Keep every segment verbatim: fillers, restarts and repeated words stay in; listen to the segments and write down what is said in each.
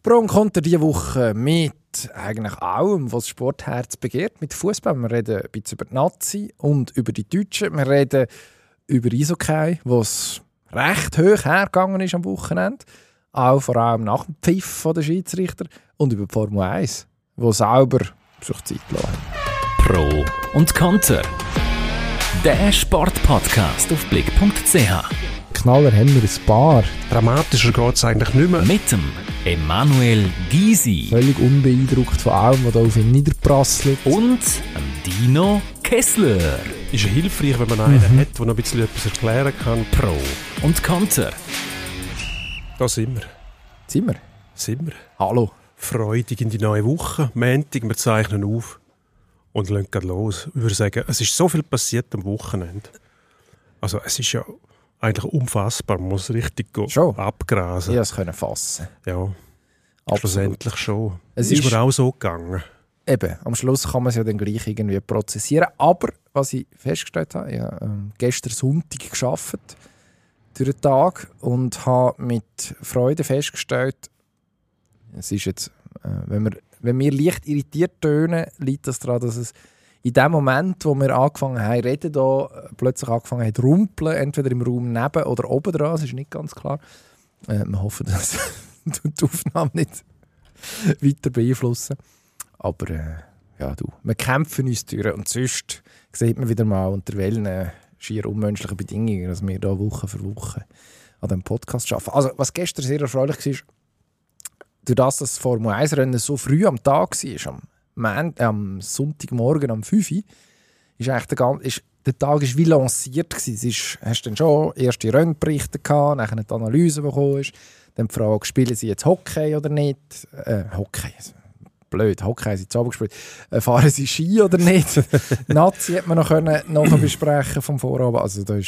Pro und Konter diese Woche mit eigentlich allem, was das Sportherz begehrt, mit Fußball. Wir reden ein bisschen über die Nazi und über die Deutschen. Wir reden über Eishockey, was recht hoch hergegangen ist am Wochenende. Auch vor allem nach dem Pfiff der Schiedsrichter. Und über die Formel eins, die selber sich Zeit gelassen hat. Pro und Konter. Der Sportpodcast auf blick punkt c h. Knaller haben wir ein paar. Dramatischer geht es eigentlich nicht mehr. Mit dem Emanuel Gysi. Völlig unbeeindruckt von allem, was da auf ihn niederprasselt. Und dem Dino Kessler. Ist ja hilfreich, wenn man einen mhm. hat, der noch ein bisschen etwas erklären kann. Pro und Konter. Da sind wir. Sind wir? Sind wir. Hallo. Freudig in die neue Woche. Montag, wir zeichnen auf und lassen gleich los. Ich würde sagen, es ist so viel passiert am Wochenende. Also es ist ja eigentlich unfassbar, man muss richtig schon abgrasen. Ich konnte es fassen. Ja, absolut. Schlussendlich schon. Es ist, ist mir auch so gegangen. Eben, am Schluss kann man es ja dann gleich irgendwie prozessieren. Aber, was ich festgestellt habe, ich habe ähm, gestern Sonntag gearbeitet, durch den Tag, und habe mit Freude festgestellt, es ist jetzt, äh, wenn, wir, wenn wir leicht irritiert tönen, liegt das daran, dass es in dem Moment, wo wir angefangen haben zu reden, da plötzlich angefangen hat zu rumpeln, entweder im Raum neben oder oben dran, das ist nicht ganz klar. Äh, wir hoffen, dass die Aufnahme nicht weiter beeinflussen. Aber äh, ja, du, wir kämpfen uns durch und sonst sieht man wieder mal unter welchen äh, schier unmenschlichen Bedingungen, dass wir da Woche für Woche an diesem Podcast arbeiten. Also, was gestern sehr erfreulich war, durch das das Formel eins Rennen so früh am Tag war, am Man- äh, am Sonntagmorgen um fünf Uhr, ist eigentlich der, ganze, ist, der Tag ist wie lanciert gewesen. Es ist, hast dann schon erste Rennberichte gehabt, nachher die Analyse, die gekommen ist, dann die Frage, spielen sie jetzt Hockey oder nicht? Äh, Hockey, blöd, Hockey haben sie jetzt gespielt. Äh, fahren sie Ski oder nicht? Nazi hat man noch können, noch besprechen vom Vorabend. Also da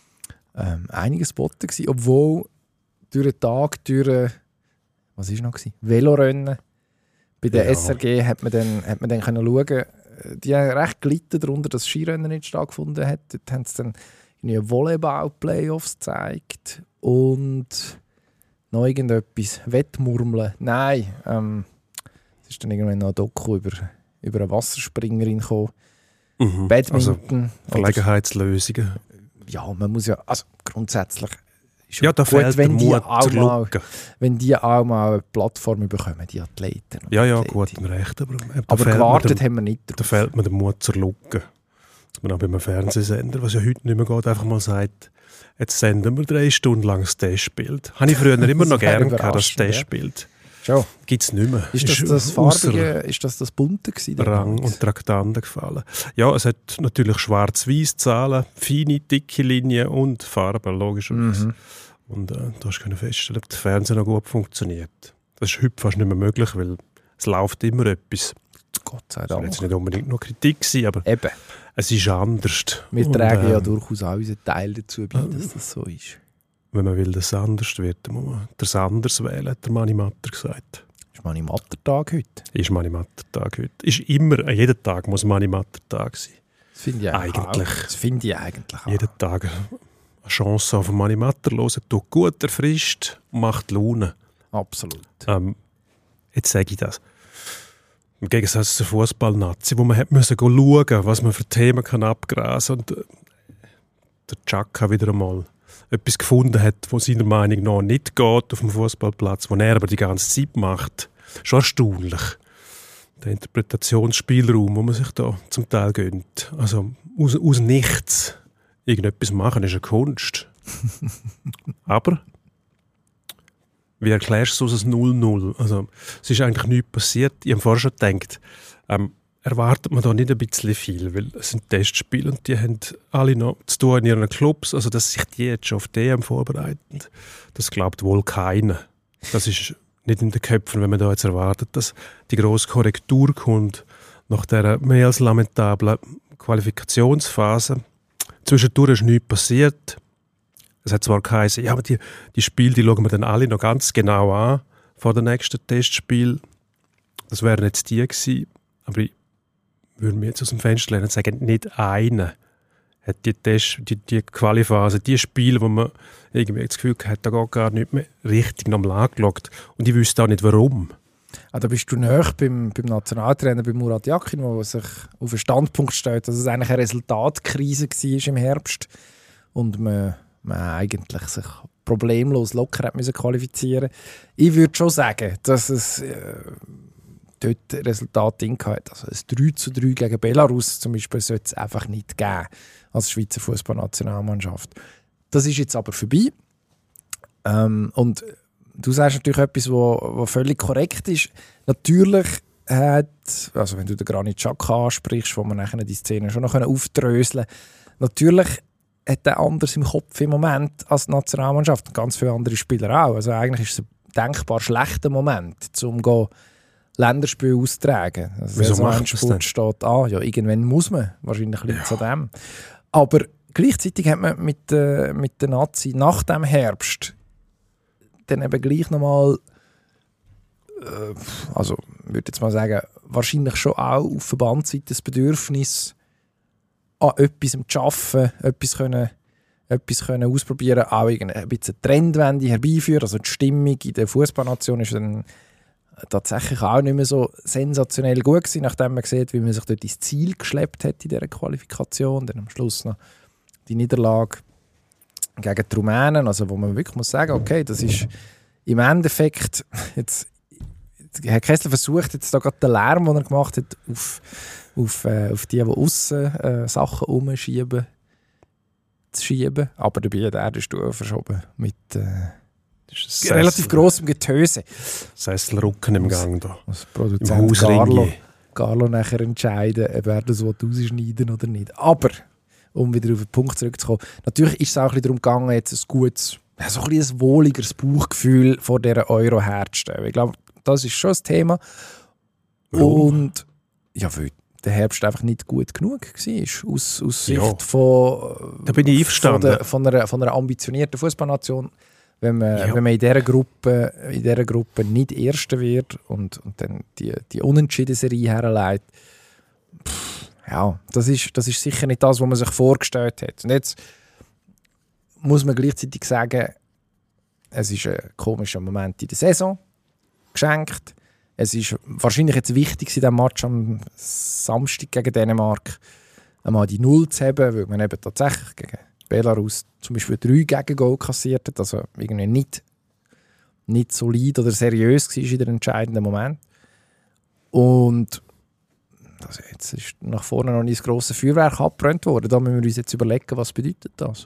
war ähm, einiges geboten gewesen, obwohl durch den Tag, durch was war noch gewesen? Velorennen. Bei der ja. S R G hat man dann, hat man dann können schauen, die haben recht gelitten darunter, dass das Skirennen nicht stattgefunden hat. Dort haben sie dann Volleyball-Playoffs gezeigt und noch irgendetwas, Wettmurmeln. Nein, ähm, es ist dann irgendwann noch ein Doku über, über eine Wasserspringerin gekommen. Mhm. Badminton. Also Verlegenheitslösungen. Ja, man muss ja, also grundsätzlich ist ja, da gut, fehlt wenn der die Mut zur mal, Lücke. wenn die auch mal eine Plattform bekommen, die Athleten. Ja, ja, Athleten. gut, recht. Aber, da aber gewartet dem, haben wir nicht drauf. Da fehlt mir der Mut zur Lücke. Dass man auch bei einem Fernsehsender, was ja heute nicht mehr geht, einfach mal sagt, jetzt senden wir drei Stunden lang das Testbild. Habe ich früher immer noch gerne gehabt, das Testbild. Ja. Gibt es nicht mehr. Ist das ist das farbige, ist das das bunte gewesen? Rang und Traktanten gefallen. Ja, es hat natürlich schwarz-weiß Zahlen, feine, dicke Linien und Farben, logischerweise. Mhm. Und äh, du hast feststellen, ob das Fernsehen noch gut funktioniert. Das ist heute fast nicht mehr möglich, weil es läuft immer etwas. Gott sei Dank. Das war jetzt nicht unbedingt noch Kritik, aber eben. Es ist anders. Wir und, tragen äh, ja durchaus auch unseren Teil dazu bei, dass das so ist. Wenn man will, dass es anders wird, dann muss man das anders wählen, hat der Mani Matter gesagt. Ist Mani Matter Tag heute? Ist Mani Matter Tag heute. Ist immer, jeden Tag muss Mani Matter Tag sein. Das finde ich eigentlich. Auch. Das finde ich eigentlich auch. Jeden Tag eine Chance auf Mani Matter hören, tut gut, erfrischt und macht Laune. Absolut. Ähm, jetzt sage ich das. Im Gegensatz zur Fußball-Nazi, wo man hat müssen schauen, was man für Themen kann abgrasen kann. Und äh, der Chaka wieder einmal etwas gefunden hat, was seiner Meinung nach nicht geht auf dem Fußballplatz, was er aber die ganze Zeit macht. Schon erstaunlich. Der Interpretationsspielraum, den man sich da zum Teil gönnt. Also aus, aus nichts irgendetwas machen, ist eine Kunst. Aber wie erklärst du es aus null null? Also, es ist eigentlich nichts passiert. Ich habe vorher schon gedacht, ähm, erwartet man da nicht ein bisschen viel, weil es sind Testspiele und die haben alle noch zu tun in ihren Clubs, also dass sich die jetzt schon auf die E M vorbereiten, das glaubt wohl keiner. Das ist nicht in den Köpfen, wenn man da jetzt erwartet, dass die grosse Korrektur kommt nach dieser mehr als lamentablen Qualifikationsphase. Zwischendurch ist nichts passiert. Es hat zwar geheißen, ja, aber die, die Spiele, die schauen wir dann alle noch ganz genau an vor dem nächsten Testspiel. Das wären jetzt die gewesen, aber ich würde mir jetzt aus dem Fenster lehnen und sagen, nicht einer hat die, Test, die, die Qualiphase, die Spiele, wo man irgendwie das Gefühl hat, da geht gar nicht mehr richtig nochmal angeschaut. Und ich wüsste auch nicht, warum. Ah, da bist du näher beim, beim Nationaltrainer, bei Murat Yakin, der sich auf den Standpunkt stellt, dass es eigentlich eine Resultatkrise war im Herbst und man, man eigentlich sich problemlos locker hat müssen qualifizieren. Ich würde schon sagen, dass es äh, dort Resultat drin hatte. Also ein drei zu drei gegen Belarus zum Beispiel sollte es einfach nicht geben als Schweizer Fußballnationalmannschaft. Das ist jetzt aber vorbei. Ähm, und du sagst natürlich etwas, was völlig korrekt ist. Natürlich hat, also wenn du den Granit Xhaka ansprichst, wo man nachher die Szene schon noch aufdröseln können, natürlich hat er anders im Kopf im Moment als die Nationalmannschaft und ganz viele andere Spieler auch. Also eigentlich ist es ein denkbar schlechter Moment, um go Länderspiele auszutragen. Also Wieso so macht ein das Sport denn? steht an. Ja, irgendwann muss man. Wahrscheinlich liegt es Ja. an dem. Aber gleichzeitig hat man mit, äh, mit der Nazi nach dem Herbst dann eben gleich nochmal, äh, also ich würde jetzt mal sagen, wahrscheinlich schon auch auf Verbandsseite das Bedürfnis, an etwas zu arbeiten, etwas, können, etwas können ausprobieren, auch ein bisschen eine Trendwende herbeiführen. Also die Stimmung in der Fußballnation ist dann tatsächlich auch nicht mehr so sensationell gut gewesen, nachdem man sieht, wie man sich dort ins Ziel geschleppt hat in dieser Qualifikation. Dann am Schluss noch die Niederlage gegen die Rumänen, also wo man wirklich muss sagen, okay, das ist im Endeffekt, jetzt, Herr Kessler versucht jetzt da gerade den Lärm, den er gemacht hat, auf, auf, äh, auf die, die aussen äh, Sachen umschieben, zu schieben, aber dabei hat er den Stuhl verschoben mit äh, Das ist relativ grossem Getöse. Sesselrücken im Gang da. Als Im Produzent Hausring. Carlo, Carlo nachher entscheiden, ob er das rausschneiden oder nicht. Aber, um wieder auf den Punkt zurückzukommen, natürlich ist es auch ein bisschen darum gegangen, jetzt ein gutes, so ein, bisschen ein wohligeres Bauchgefühl vor dieser Euro herzustellen. Ich glaube, das ist schon das Thema. Warum? Und ja, weil der Herbst einfach nicht gut genug war. Aus, aus Sicht Ja. von, Da bin ich einverstanden. von, der, von, einer, von einer ambitionierten Fußballnation. Wenn man, Ja. wenn man in dieser Gruppe, in dieser Gruppe nicht Erster wird und, und dann die, die Unentschieden-Serie herleitet, pff, ja, das ist, das ist sicher nicht das, was man sich vorgestellt hat. Und jetzt muss man gleichzeitig sagen, es ist ein komischer Moment in der Saison geschenkt. Es ist wahrscheinlich jetzt wichtig, in diesem Match am Samstag gegen Dänemark einmal die Null zu haben, weil man eben tatsächlich gegen Belarus zum Beispiel drei Gegengol kassiert hat, also irgendwie nicht, nicht solid oder seriös war in den entscheidenden Moment. Und also jetzt ist nach vorne noch nicht das grosse Feuerwerk abgebrannt worden. Da müssen wir uns jetzt überlegen, was bedeutet das?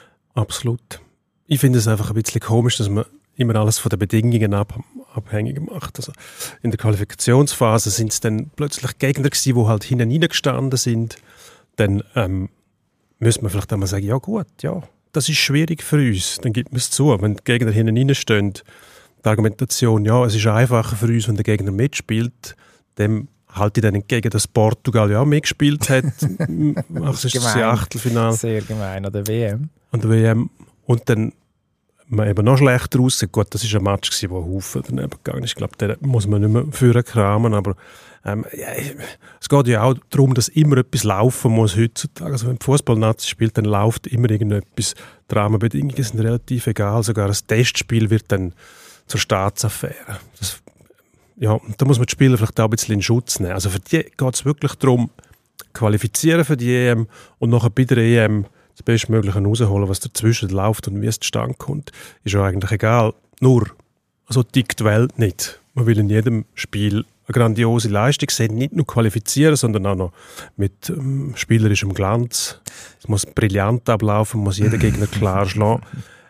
Absolut. Ich finde es einfach ein bisschen komisch, dass man immer alles von den Bedingungen ab, abhängig macht. Also in der Qualifikationsphase sind es dann plötzlich Gegner gewesen, die halt hinten reingestanden sind. Dann ähm, müsste man vielleicht einmal sagen, ja gut, ja, das ist schwierig für uns. Dann gibt man es zu. Wenn die Gegner hinten reinstehen, die Argumentation, ja, es ist einfacher für uns, wenn der Gegner mitspielt, dem halte ich dann entgegen, dass Portugal ja auch mitgespielt hat. Ach, das ist das Gemein. Achtelfinale Sehr gemein an der W M. an der W M. Und dann man eben noch schlechter aussieht. Gut, das war ein Match, gewesen, wo Haufen daneben gegangen ist. Ich glaube, den muss man nicht mehr führen kramen, aber ähm, ja, es geht ja auch darum, dass immer etwas laufen muss heutzutage. Also wenn die Fußballnazi spielt, dann läuft immer irgendetwas. Die Rahmenbedingungen sind relativ egal. Sogar ein Testspiel wird dann zur Staatsaffäre. Das, ja, da muss man die Spieler vielleicht auch ein bisschen in Schutz nehmen. Also für die geht es wirklich darum, qualifizieren für die E M und nachher bei der E M das Bestmögliche rausholen, was dazwischen läuft und wie es zustande kommt, ist ja eigentlich egal. Nur, so tickt die Welt nicht. Man will in jedem Spiel eine grandiose Leistung sehen, nicht nur qualifizieren, sondern auch noch mit ähm, spielerischem Glanz. Es muss brillant ablaufen, muss jeder Gegner klar schlagen.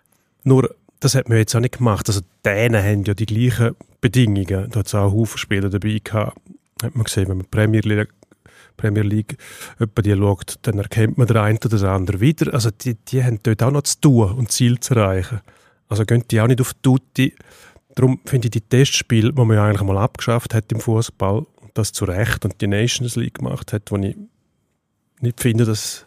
Nur, das hat man jetzt auch nicht gemacht. Also die Dänen haben ja die gleichen Bedingungen. Da hat es auch Haufen Spieler dabei gehabt. Hat man gesehen, wenn man die Premier League Premier League etwa die schaut, dann erkennt man den einen oder den anderen wieder. Also die, die haben dort auch noch zu tun und Ziel zu erreichen. Also gehen die auch nicht auf die Tutti. Darum finde ich die Testspiele, die man ja eigentlich mal abgeschafft hat im Fußball und das zu Recht und die Nations League gemacht hat, wo ich nicht finde, dass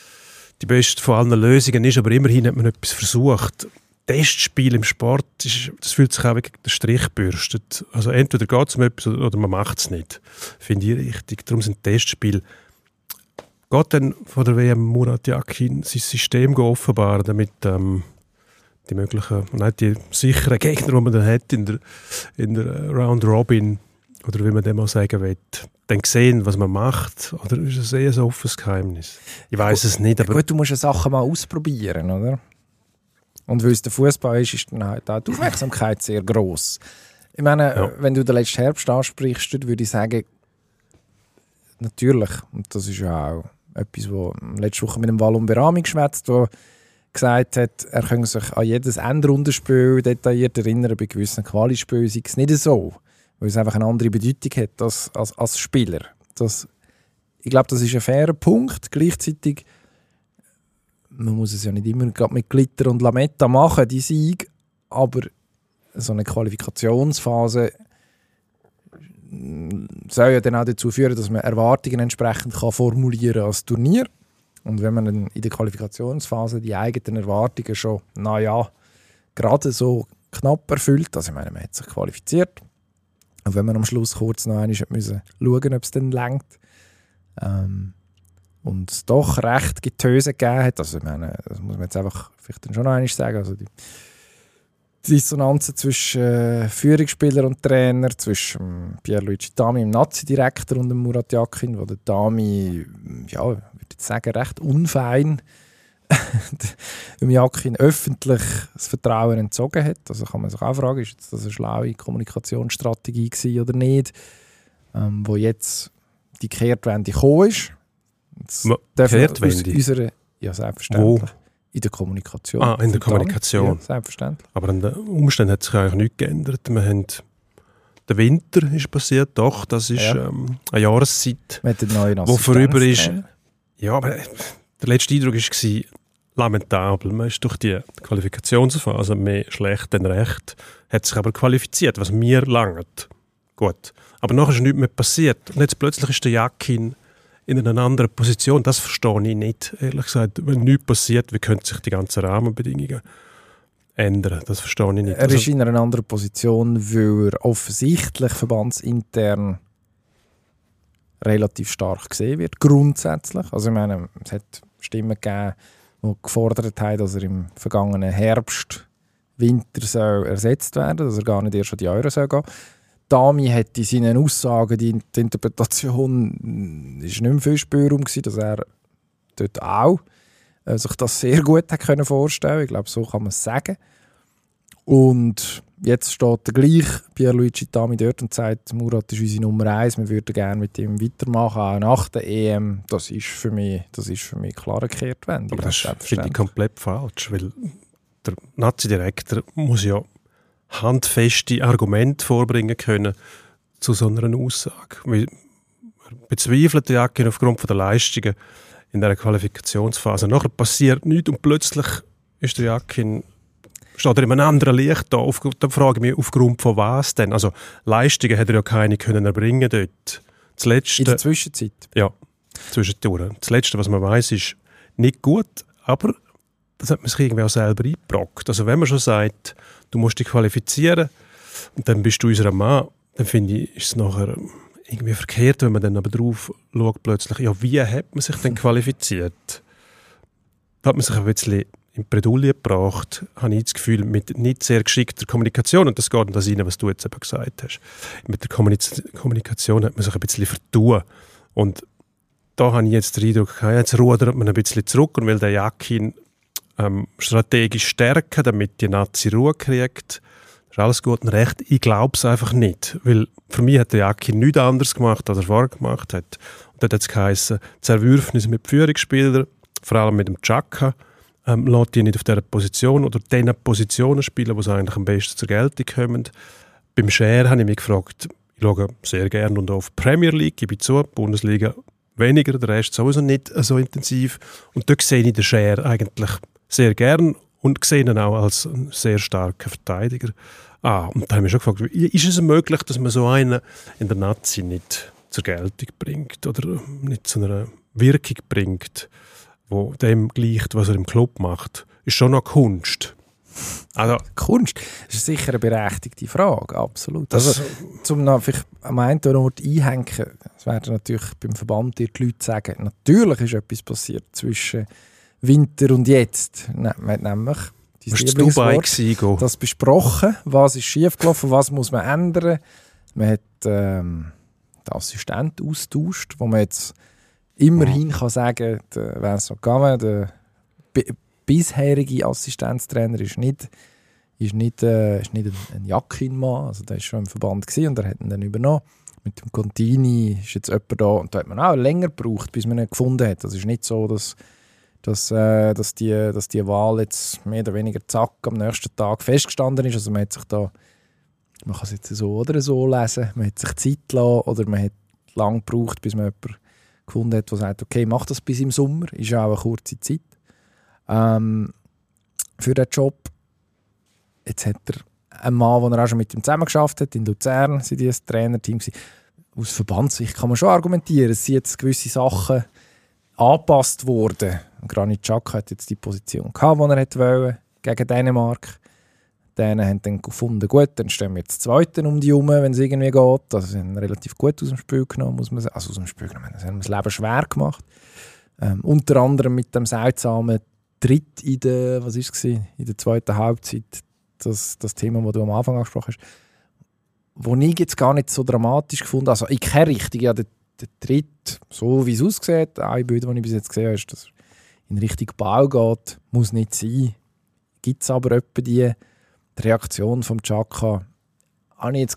die beste von allen Lösungen ist, aber immerhin hat man etwas versucht. Testspiel im Sport, ist, das fühlt sich auch wie der Strich bürstet. Also entweder geht es um etwas oder man macht es nicht. Finde ich richtig. Darum sind Testspiele geht dann von der W M Murat Yakin sein System offenbaren, damit ähm, die möglichen, nein, die sicheren Gegner, die man dann hat in der, in der Round Robin, oder wie man dem mal sagen will, dann sehen, was man macht? Oder ist es eher ein offenes Geheimnis? Ich weiß es nicht. Aber gut, du musst ja Sachen mal ausprobieren, oder? Und weil es der Fußball ist, ist dann halt auch die Aufmerksamkeit sehr gross. Ich meine, ja. wenn du den letzten Herbst ansprichst, würde ich sagen, natürlich, und das ist ja auch etwas, was letzte Woche mit dem Wallon Berami geschwätzt, der gesagt hat, er könne sich an jedes Endrundenspiel detailliert erinnern, bei gewissen Quali-Spielen sei es nicht so, weil es einfach eine andere Bedeutung hat als, als, als Spieler. Das, ich glaube, das ist ein fairer Punkt. Gleichzeitig, man muss es ja nicht immer mit Glitter und Lametta machen, die Sieg, aber so eine Qualifikationsphase soll ja dann auch dazu führen, dass man Erwartungen entsprechend kann formulieren kann als Turnier. Und wenn man dann in der Qualifikationsphase die eigenen Erwartungen schon, naja, gerade so knapp erfüllt, also ich meine, man hat sich qualifiziert, und wenn man am Schluss kurz noch einmal müssen schauen, ob es dann reicht, ähm, und es doch recht Getöse gegeben hat, also ich meine, das muss man jetzt einfach vielleicht dann schon noch einmal sagen, also die Dissonanzen zwischen äh, Führungsspieler und Trainer, zwischen Pierluigi Dami, dem Nazi-Direktor, und dem Murat Yakin, wo der Dami, ja, ich würde jetzt sagen, recht unfein dem Yakin öffentlich das Vertrauen entzogen hat. Also kann man sich auch fragen, ist das eine schlaue Kommunikationsstrategie gewesen oder nicht, ähm, wo jetzt die Kehrtwende gekommen ist. Kehrtwende? Unserer, ja, selbstverständlich. Wo? In der Kommunikation. Ah, in der Kommunikation. Ja, selbstverständlich. Aber an den Umständen hat sich eigentlich nichts geändert. Wir haben, der Winter ist passiert, doch, das ist ja. ähm, eine Jahreszeit, die vorüber ist. Ja, aber der letzte Eindruck war lamentabel. Man ist durch die Qualifikationsphase mehr schlecht denn recht, hat sich aber qualifiziert, was mir langt. Gut. Aber nachher ist nichts mehr passiert. Und jetzt plötzlich ist der Yakin in einer anderen Position. Das verstehe ich nicht, ehrlich gesagt. Wenn nichts passiert, wie können sich die ganzen Rahmenbedingungen ändern? Das verstehe ich nicht. Er ist in einer anderen Position, weil er offensichtlich verbandsintern relativ stark gesehen wird, grundsätzlich. Also ich meine, es hat Stimmen gegeben, die gefordert haben, dass er im vergangenen Herbst, Winter soll ersetzt werden, dass er gar nicht erst an die Euro soll gehen. Dami hat in seinen Aussagen, die, die Interpretation ist nicht mehr viel Spielraum gewesen, dass er dort auch äh, sich das sehr gut hat können vorstellen. Ich glaube, so kann man es sagen. Und jetzt steht der gleich Pierluigi Dami dort und sagt, Murat ist unsere Nummer eins, wir würden gerne mit ihm weitermachen, auch nach der E M. Das ist für mich, das ist für mich klar eine Kehrtwende. Aber das finde ich komplett falsch, weil der Nazi-Direktor muss ja handfeste Argumente vorbringen können zu so einer Aussage. Wir bezweifeln den Yakin aufgrund der Leistungen in dieser Qualifikationsphase. Nachher passiert nichts und plötzlich ist der Yakin, steht er in einem anderen Licht da. Auf, da frage ich mich, aufgrund von was denn? Also Leistungen hätte er ja keine können erbringen dort. Das Letzte, in der Zwischenzeit? Ja, zwischendurch. Das Letzte, was man weiß, ist nicht gut, aber das hat man sich irgendwie auch selber eingebrockt. Also wenn man schon sagt, du musst dich qualifizieren und dann bist du unser Mann, dann finde ich, ist es nachher irgendwie verkehrt, wenn man dann aber drauf schaut, plötzlich, ja, wie hat man sich denn qualifiziert? Da hat man sich ein bisschen in Bredouille gebracht, habe ich das Gefühl, mit nicht sehr geschickter Kommunikation, und das geht in das rein, was du jetzt eben gesagt hast. Mit der Kommunikation hat man sich ein bisschen vertun. Und da habe ich jetzt den Eindruck, jetzt rudert man ein bisschen zurück und will den Yakin ähm, strategisch stärken, damit die Nazi Ruhe kriegt. Das ist alles gut und recht. Ich glaube es einfach nicht, weil für mich hat der Yakin nichts anderes gemacht, als er vorher gemacht hat. Und dort hat es geheissen, Zerwürfnisse mit Führungsspielern, vor allem mit dem Xhaka, ähm, lässt die nicht auf dieser Position oder den Positionen spielen, die eigentlich am besten zur Geltung kommen. Beim Schär habe ich mich gefragt, ich schaue sehr gerne und auf die Premier League, ich bin zu, Bundesliga weniger, der Rest sowieso nicht so intensiv. Und dort sehe ich den Schär eigentlich sehr gern und sehe ihn auch als einen sehr starken Verteidiger. Ah, und da habe ich mich schon gefragt, ist es möglich, dass man so einen in der Nazi nicht zur Geltung bringt oder nicht zu einer Wirkung bringt, wo dem gleicht, was er im Club macht? Ist schon noch Kunst. Also, Kunst? Das ist sicher eine berechtigte Frage, absolut. Also, zum noch vielleicht am einen Ort einhängen, das werden natürlich beim Verband dir die Leute sagen, natürlich ist etwas passiert zwischen Winter und jetzt. Ne, man hat nämlich dein Lieblingswort, das besprochen, was ist schiefgelaufen, was muss man ändern. Man hat ähm, den Assistenten austauscht, wo man jetzt immerhin kann sagen, der Vincent Gavin, der b- bisherige Assistenztrainer, ist nicht, ist nicht, äh, ist nicht ein, ein Jakin-Mann, also der war schon im Verband gewesen und der hat ihn dann übernommen. Mit dem Contini ist jetzt jemand da und da hat man auch länger gebraucht, bis man ihn gefunden hat. Es ist nicht so, dass, dass, äh, dass, die, dass die Wahl jetzt mehr oder weniger zack am nächsten Tag festgestanden ist. Also man hat sich da, man kann es jetzt so oder so lesen, man hat sich Zeit gelassen oder man hat lange gebraucht, bis man jemanden gefunden hat, der sagt, okay, mach das bis im Sommer, ist ja auch eine kurze Zeit. Ähm, für den Job. Jetzt hat er einen Mann, den er auch schon mit ihm zusammengearbeitet hat, in Luzern, sind die ein Trainerteam gewesen. Aus Verbandssicht kann man schon argumentieren, es sind jetzt gewisse Sachen angepasst worden. Granit Xhaka hat jetzt die Position gehabt, die er wollte, gegen Dänemark. Dänen haben dann gefunden, gut, dann stehen wir jetzt Zweiten um die herum, wenn es irgendwie geht. Also sie haben relativ gut aus dem Spiel genommen, muss man sagen. Also aus dem Spiel genommen, sie haben das Leben schwer gemacht. Ähm, unter anderem mit dem seltsamen Tritt in der, was ist es, in der zweiten Halbzeit, das, das Thema, das du am Anfang angesprochen hast, wo ich jetzt gar nicht so dramatisch gefunden habe. Also in keine Richtung, ja, der, der Tritt, so wie es aussieht, ein Bild, das ich bis jetzt gesehen habe, ist, dass es in Richtung Ball geht, muss nicht sein. Gibt es aber etwa die, die Reaktion vom Xhaka, habe ich jetzt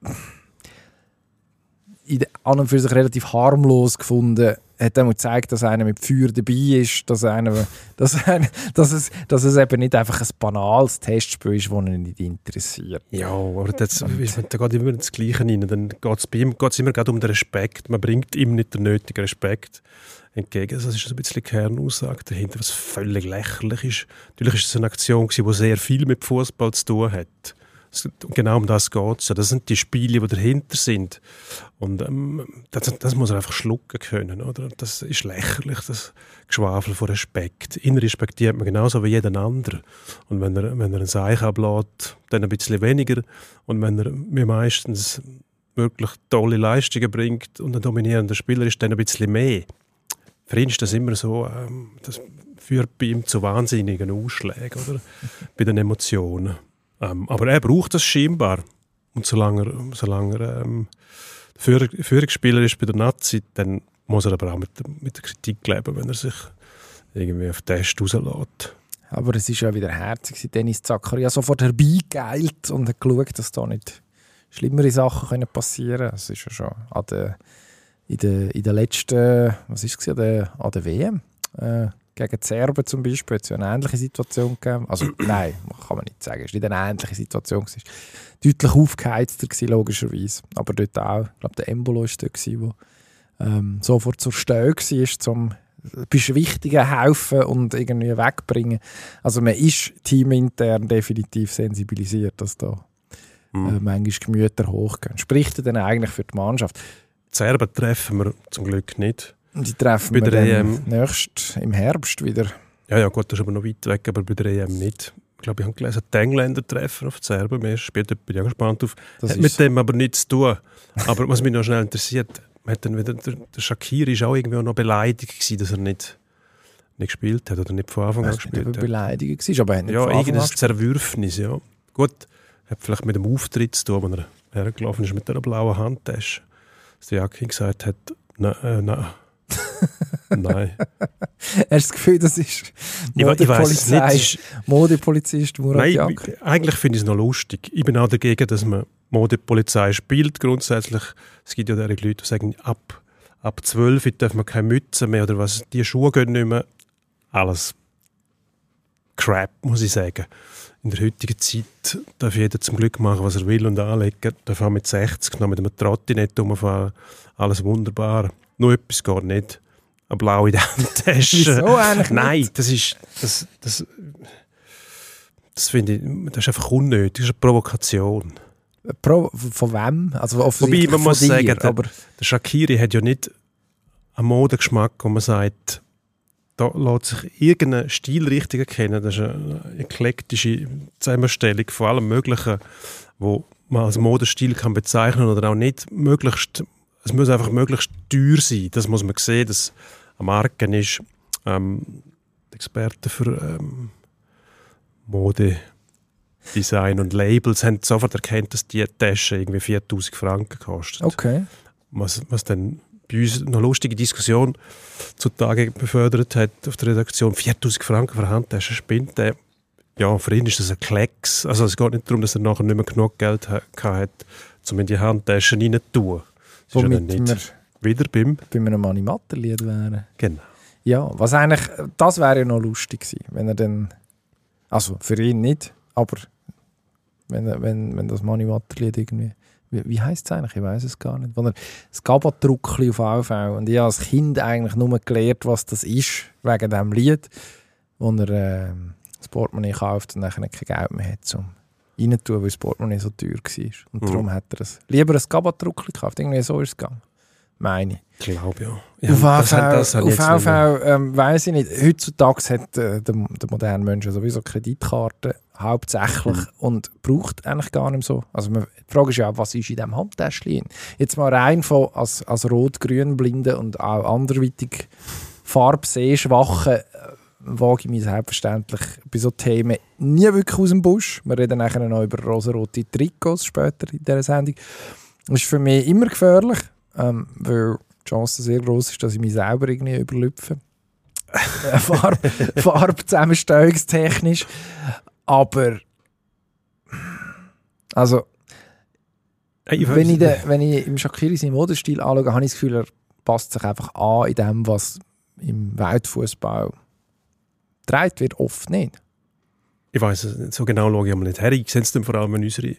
in der, an und für sich relativ harmlos gefunden. Hat einmal gezeigt, dass einer mit Feuer dabei ist, dass, einer, dass, einer, dass, es, dass es eben nicht einfach ein banales Testspiel ist, das ihn nicht interessiert. Ja, aber das, da geht immer das Gleiche rein. Dann geht es bei ihm geht's immer um den Respekt. Man bringt ihm nicht den nötigen Respekt entgegen. Das ist ein bisschen die Kernaussage dahinter, was völlig lächerlich ist. Natürlich ist es eine Aktion, die sehr viel mit Fußball zu tun hat. Genau um das geht es. Das sind die Spiele, die dahinter sind. Und ähm, das, das muss er einfach schlucken können. Oder? Das ist lächerlich, das Geschwafel von Respekt. Ihn respektiert man genauso wie jeden anderen. Und wenn er, wenn er ein Seich ablässt, dann ein bisschen weniger. Und wenn er mir meistens wirklich tolle Leistungen bringt und ein dominierender Spieler ist, dann ein bisschen mehr. Für ihn ist das immer so, ähm, das führt bei ihm zu wahnsinnigen Ausschlägen, oder? Bei den Emotionen. Ähm, aber er braucht das scheinbar. Und solange er, solange er ähm, Führ- Führungsspieler ist bei der Nazi, dann muss er aber auch mit, mit der Kritik leben, wenn er sich irgendwie auf den Test rauslässt. Aber es war ja wieder herzig, Dennis Zakaria sofort herbeigeeilt und hat geschaut, dass da nicht schlimmere Sachen passieren können. Es ist ja schon an der, in, der, in der letzten, was ist es, an der, an der W M, äh, gegen die Serben zum Beispiel, hat es ja eine ähnliche Situation gegeben. Also nein, kann man nicht sagen, es war nicht eine ähnliche Situation. Es war deutlich aufgeheizter gewesen, logischerweise. Aber dort auch, ich glaube, der Embolo war dort, der ähm, sofort zur Stelle war, um beschwichtigen, helfen und irgendwie wegbringen. Also man ist teamintern definitiv sensibilisiert, dass da mhm. äh, manchmal Gemüter hochgehen. Spricht dann eigentlich für die Mannschaft. Die Serben treffen wir zum Glück nicht. Die treffen wir dann E M nächst im Herbst wieder. Ja, ja, gut, das ist aber noch weit weg, aber bei der E M nicht. Ich glaube, ich habe gelesen, die Engländer treffen auf die Serben. Mehr später bin ich auch gespannt auf. Das hat mit dem aber nichts zu tun. Aber was mich noch schnell interessiert, hat dann wieder, der, der Shaqiri war auch irgendwie noch beleidigt gewesen, dass er nicht, nicht gespielt hat oder nicht von Anfang an gespielt hat. Nicht beleidigt war, aber er hat nicht ja, von Anfang an irgendein Zerwürfnis, ja. Gut, hat vielleicht mit dem Auftritt zu tun, wenn er hergelaufen ist mit einer blauen Handtasche. Dass der Jakin gesagt hat, nein, äh, nein. Nein. Hast du das Gefühl, das ist Modepolizist, Modepolizist Murat Yakin? Nein, eigentlich finde ich es noch lustig. Ich bin auch dagegen, dass man Modepolizei spielt grundsätzlich. Es gibt ja diese Leute, die sagen, ab, ab zwölf darf man keine Mütze mehr oder was. Die Schuhe gehen nicht mehr. Alles Crap, muss ich sagen. In der heutigen Zeit darf jeder zum Glück machen, was er will und anlegen. Darf auch mit sechzig noch mit einem Trottinett rumfahren. Alles wunderbar. Nur etwas geht nicht. Eine blaue Handtasche. Wieso eigentlich Nein, nicht? das ist... Das, das, das finde ich... Das ist einfach unnötig. Das ist eine Provokation. Pro, von wem? Also Wobei, man muss dir, sagen, aber der, der Shaqiri hat ja nicht einen Modegeschmack, wo man sagt, da lässt sich irgendeine Stilrichtung erkennen. Das ist eine eklektische Zusammenstellung von allem Möglichen, wo man als Modestil kann bezeichnen oder auch nicht. Möglichst, es muss einfach möglichst teuer sein. Das muss man sehen, dass eine Marke ist. Ähm, die Experten für ähm, Mode, Design und Labels haben sofort erkannt, dass die Tasche irgendwie viertausend Franken kostet. Okay. Was, was dann bei uns eine lustige Diskussion zutage befördert hat auf der Redaktion. viertausend Franken für eine Handtasche spinnt der. Ja, für ihn ist das ein Klecks. Also es geht nicht darum, dass er nachher nicht mehr genug Geld ha- hatte, um in die Handtaschen rein zu tun. Das Womit ist ja dann nicht wir wieder beim... bei einem Mani-Matter-Lied wären. Genau. Ja, was eigentlich, das wäre ja noch lustig gewesen, wenn er dann, also für ihn nicht, aber wenn, er, wenn, wenn das Mani-Matter-Lied irgendwie, wie, wie heisst es eigentlich, ich weiß es gar nicht, wenn er das Gabat-Druckli auf A V und ich habe als Kind eigentlich nur gelernt, was das ist, wegen diesem Lied, wo er äh, das Portemonnaie kauft und dann kein Geld mehr hat, um reinzutun, weil das Portemonnaie so teuer war. Und Mhm. darum hat er es lieber ein Gabat-Druckli gekauft, irgendwie so ist es gegangen, meine ich. Ich glaube, ja. ja Auf das A V, hat- das habe ich auf jetzt A nicht mehr. V ähm, weiss ich nicht. Heutzutage hat äh, der, der moderne Mensch sowieso Kreditkarte hauptsächlich Mhm. und braucht eigentlich gar nicht so. Also man, die Frage ist ja, was ist in diesem Handtäschchen? Jetzt mal rein von als, als Rot-Grün-Blinden und auch anderweitig farbsehschwachen äh, wage ich mich selbstverständlich bei so Themen nie wirklich aus dem Busch. Wir reden nachher noch über rosarote Trikots später in dieser Sendung. Das ist für mich immer gefährlich, ähm, weil die Chance sehr groß ist, dass ich mich selber irgendwie überlüpfe. Äh, Farb, Farbzusammenstellungstechnisch. Aber also Hey, ich wenn weiss ich, de, nicht. wenn ich im Shaqiri seinen Modestil anschaue, habe ich das Gefühl, er passt sich einfach an in dem, was im Weltfußball getragen wird, oft nicht. Ich weiss es nicht, so genau schaue ich mal nicht her. Ich sehe es dann vor allem, wenn unsere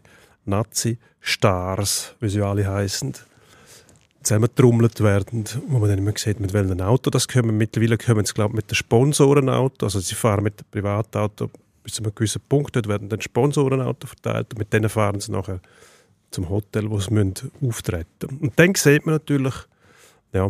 Nazi-Stars, wie sie alle heissen, zusammentrommelt werden, wo man dann immer sieht, mit welchem Auto das kommen. Mittlerweile kommen sie, glaube ich, mit dem Sponsorenauto. Also sie fahren mit dem Privatauto bis zu einem gewissen Punkt, dort werden dann Sponsorenauto verteilt und mit denen fahren sie nachher zum Hotel, wo sie müssen auftreten. Und dann sieht man natürlich, ja,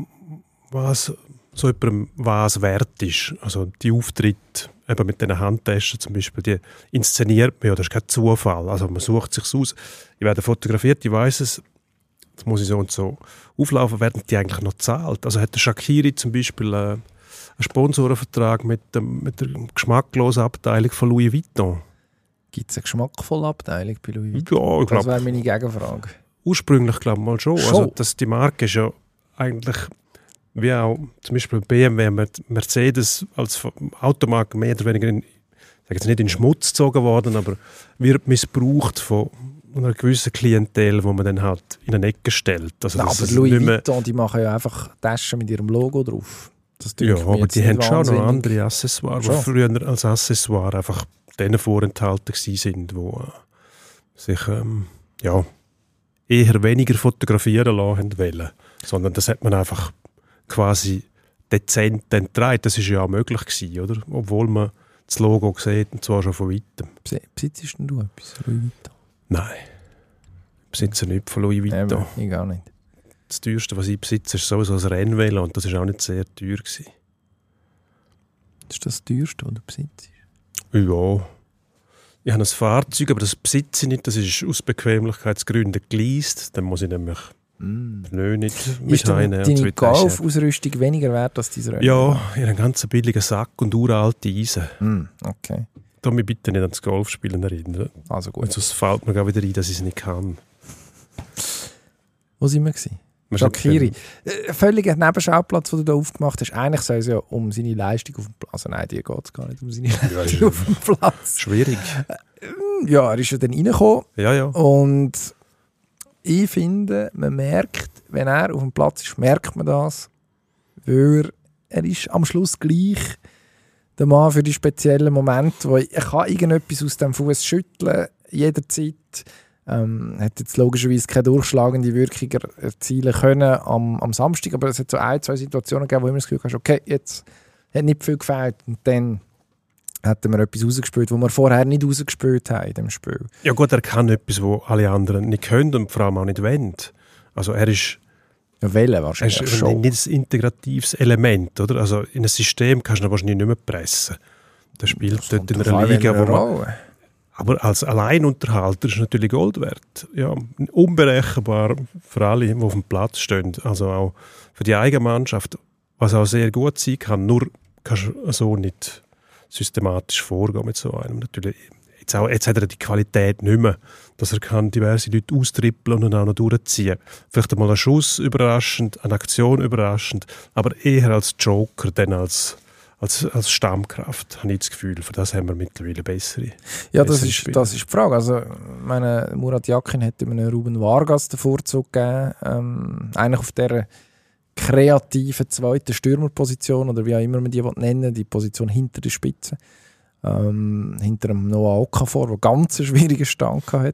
was so jemandem was wert ist. Also die Auftritte eben mit diesen Handtaschen zum Beispiel, die inszeniert man ja, das ist kein Zufall. Also man sucht sich aus. Ich werde fotografiert, ich weiss es, jetzt muss ich so und so auflaufen, werden die eigentlich noch gezahlt. Also hat der Shaqiri zum Beispiel äh, einen Sponsorenvertrag mit, dem, mit der geschmacklosen Abteilung von Louis Vuitton. Gibt es eine geschmackvolle Abteilung bei Louis Vuitton? Ja, ich Das glaube, wäre meine Gegenfrage. ursprünglich glaube ich mal schon. Schon? Also das, die Marke ist ja eigentlich, wie auch zum Beispiel B M W, Mercedes als Automarke mehr oder weniger, in, ich sage jetzt nicht in Schmutz gezogen worden, aber wird missbraucht von einer gewissen Klientel, wo man dann halt in eine Ecke stellt. Also Na, das aber ist Louis nicht mehr, Vuitton, die machen ja einfach Taschen mit ihrem Logo drauf. Das ja, dünkt mir aber jetzt die nicht haben schon noch wahnsinnig. andere Accessoires, die Schon. früher als Accessoire einfach denen vorenthalten waren, die äh, sich ähm, ja, eher weniger fotografieren lassen wollen. Sondern das hat man einfach quasi dezent entreiht. Das war ja auch möglich gewesen, oder? Obwohl man das Logo sieht, und zwar schon von weitem. Besi- Besitzt denn du etwas, Louis Vuitton? Nein, ich besitze nicht von Louis Vuitton. Eben, ich gar nicht. Das teuerste, was ich besitze, ist sowieso ein Rennvelo und das war auch nicht sehr teuer gewesen. Das ist das teuerste, was du besitzt. Ja. Ich habe ein Fahrzeug, aber das besitze ich nicht. Das ist aus Bequemlichkeitsgründen geleast. Dann muss ich nämlich Mm. Pneu nicht Ist mit denn heimnehmen. und so deine weiter. Golf-Ausrüstung weniger wert als dein Rennen? Ja, ich habe einen ganz billigen Sack und uralte Eisen. Mm, okay, Da mich bitte nicht an das Golfspielen erinnern. also gut. Und sonst fällt mir gerade wieder ein, dass ich es nicht kann. Wo sind wir gewesen? Wir Shaqiri. sind- Äh, völliger Nebenschauplatz, den du da aufgemacht hast. Eigentlich soll es ja um seine Leistung auf dem Platz. Also nein, dir geht es gar nicht um seine Ja, Leistung auf dem Platz. Schwierig. Ja, er ist ja dann reingekommen. Ja, ja. Und ich finde, man merkt, wenn er auf dem Platz ist, merkt man das. Weil er ist am Schluss gleich der Mann für die speziellen Momente, wo er kann irgendetwas aus dem Fuß schütteln, jederzeit. Ähm, hat jetzt logischerweise keine durchschlagende Wirkung er- erzielen können am, am Samstag, aber es hat so ein, zwei Situationen gegeben, wo immer das Gefühl hast, okay, jetzt hat nicht viel gefällt und dann hätten wir etwas rausgespielt, was wir vorher nicht rausgespielt haben in dem Spiel. Ja gut, er kann etwas, was alle anderen nicht können und vor allem auch nicht wollen. Also er ist Ja, wählen wahrscheinlich Es ist schon. nicht ein integratives Element, oder? Also in einem System kannst du wahrscheinlich nicht mehr pressen. Der spielt Das dort kommt in drauf einer an, Liga, welche wo man... Rolle. Aber als Alleinunterhalter ist natürlich Gold wert. Ja, unberechenbar für alle, die auf dem Platz stehen. Also auch für die eigene Mannschaft, was auch sehr gut sein kann. Nur kannst du so nicht systematisch vorgehen mit so einem. Natürlich, jetzt, auch, jetzt hat er die Qualität nicht mehr, dass er kann diverse Leute austrippeln und dann auch noch durchziehen. Vielleicht einmal ein Schuss überraschend, eine Aktion überraschend, aber eher als Joker, denn als... Als, als Stammkraft, habe ich das Gefühl. Für das haben wir mittlerweile bessere. Ja, das bessere ist, Spieler. das ist die Frage. Also, meine, Murat Yakin hätte einem Ruben Vargas den Vorzug gegeben. Ähm, eigentlich auf dieser kreativen zweiten Stürmerposition, oder wie auch immer man die nennen, die Position hinter der Spitze. Ähm, hinter dem Noah Okafor, der ganz einen schwierigen Stand hatte.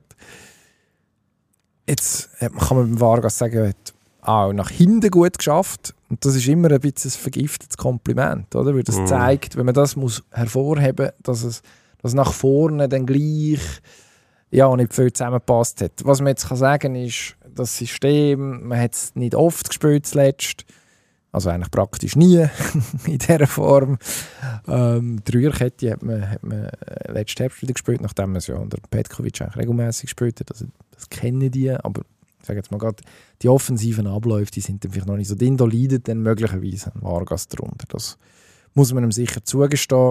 Jetzt kann man beim Vargas sagen, er hat auch nach hinten gut geschafft. Und das ist immer ein bisschen ein vergiftetes Kompliment, oder? Weil das Mm. zeigt, wenn man das muss hervorheben muss, dass es dass nach vorne dann gleich ja, nicht viel zusammengepasst hat. Was man jetzt kann sagen ist, das System, man hat es nicht oft gespielt zuletzt, also eigentlich praktisch nie in dieser Form. Ähm, die Dreierkette hat man, hat man letzten Herbst wieder gespielt, nachdem man es ja unter Petkovic eigentlich regelmäßig gespielt hat. Also, das kennen die, aber ich sage jetzt mal gerade, die offensiven Abläufe, die sind dann vielleicht noch nicht so drin, da leidet dann möglicherweise ein Vargas darunter. Das muss man ihm sicher zugestehen.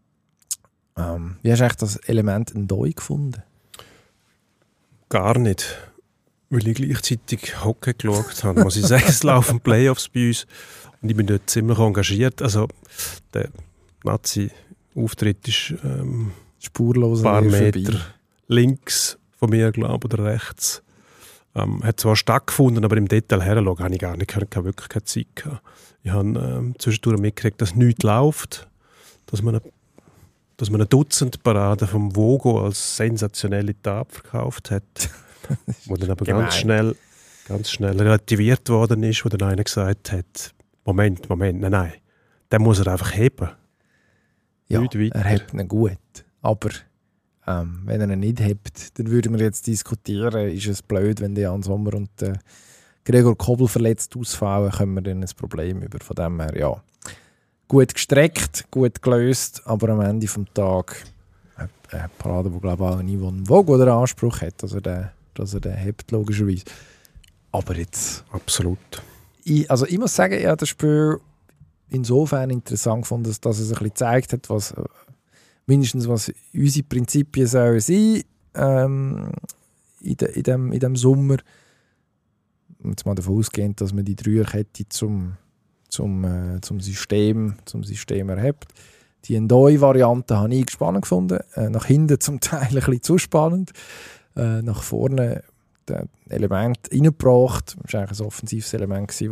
Ähm, wie hast du eigentlich das Element Ndoi gefunden? Gar nicht. Weil ich gleichzeitig Hockey geschaut habe, muss ich sagen, es laufen Playoffs bei uns und ich bin dort ziemlich engagiert. Also der Nazi-Auftritt ist ähm, Spurlos ein paar an mir Meter links von mir, glaube ich, oder rechts. Ähm, hat zwar stattgefunden, aber im Detail herschauen habe ich gar nicht, ich habe wirklich keine Zeit gehabt. Ich habe ähm, zwischendurch mitgekriegt, dass nichts läuft, dass man eine, dass man eine Dutzend Paraden vom Vogo als sensationelle Etappe verkauft hat, wo dann aber gemein. ganz schnell, ganz schnell relativiert worden ist, wo dann einer gesagt hat, Moment, Moment, nein, nein, den muss er einfach heben. Ja, Nicht weiter. er hebt ihn gut, aber ähm, wenn er ihn nicht hebt, dann würden wir jetzt diskutieren, ist es blöd, wenn der Jan Sommer und äh, Gregor Kobel verletzt ausfallen, können wir dann ein Problem über. Von dem her, ja, gut gestreckt, gut gelöst, aber am Ende des Tages eine Parade, die glaube ich auch nie einen Vogue oder Anspruch hat, also der, dass er den hebt, logischerweise. Aber jetzt... Absolut. Ich, also ich muss sagen, ich habe das Spiel insofern interessant gefunden, dass, dass es ein bisschen gezeigt hat, was mindestens was unsere Prinzipien sollen sein ähm, in, de, in, dem, in dem Sommer. Jetzt mal davon ausgehend, dass man die Dreierkette zum, zum, äh, zum, System, zum System erhebt. Die Ndoi-Variante habe ich spannend gefunden. Äh, nach hinten zum Teil ein bisschen zu spannend. Äh, nach vorne das Element reingebracht. Das war eigentlich ein offensives Element, das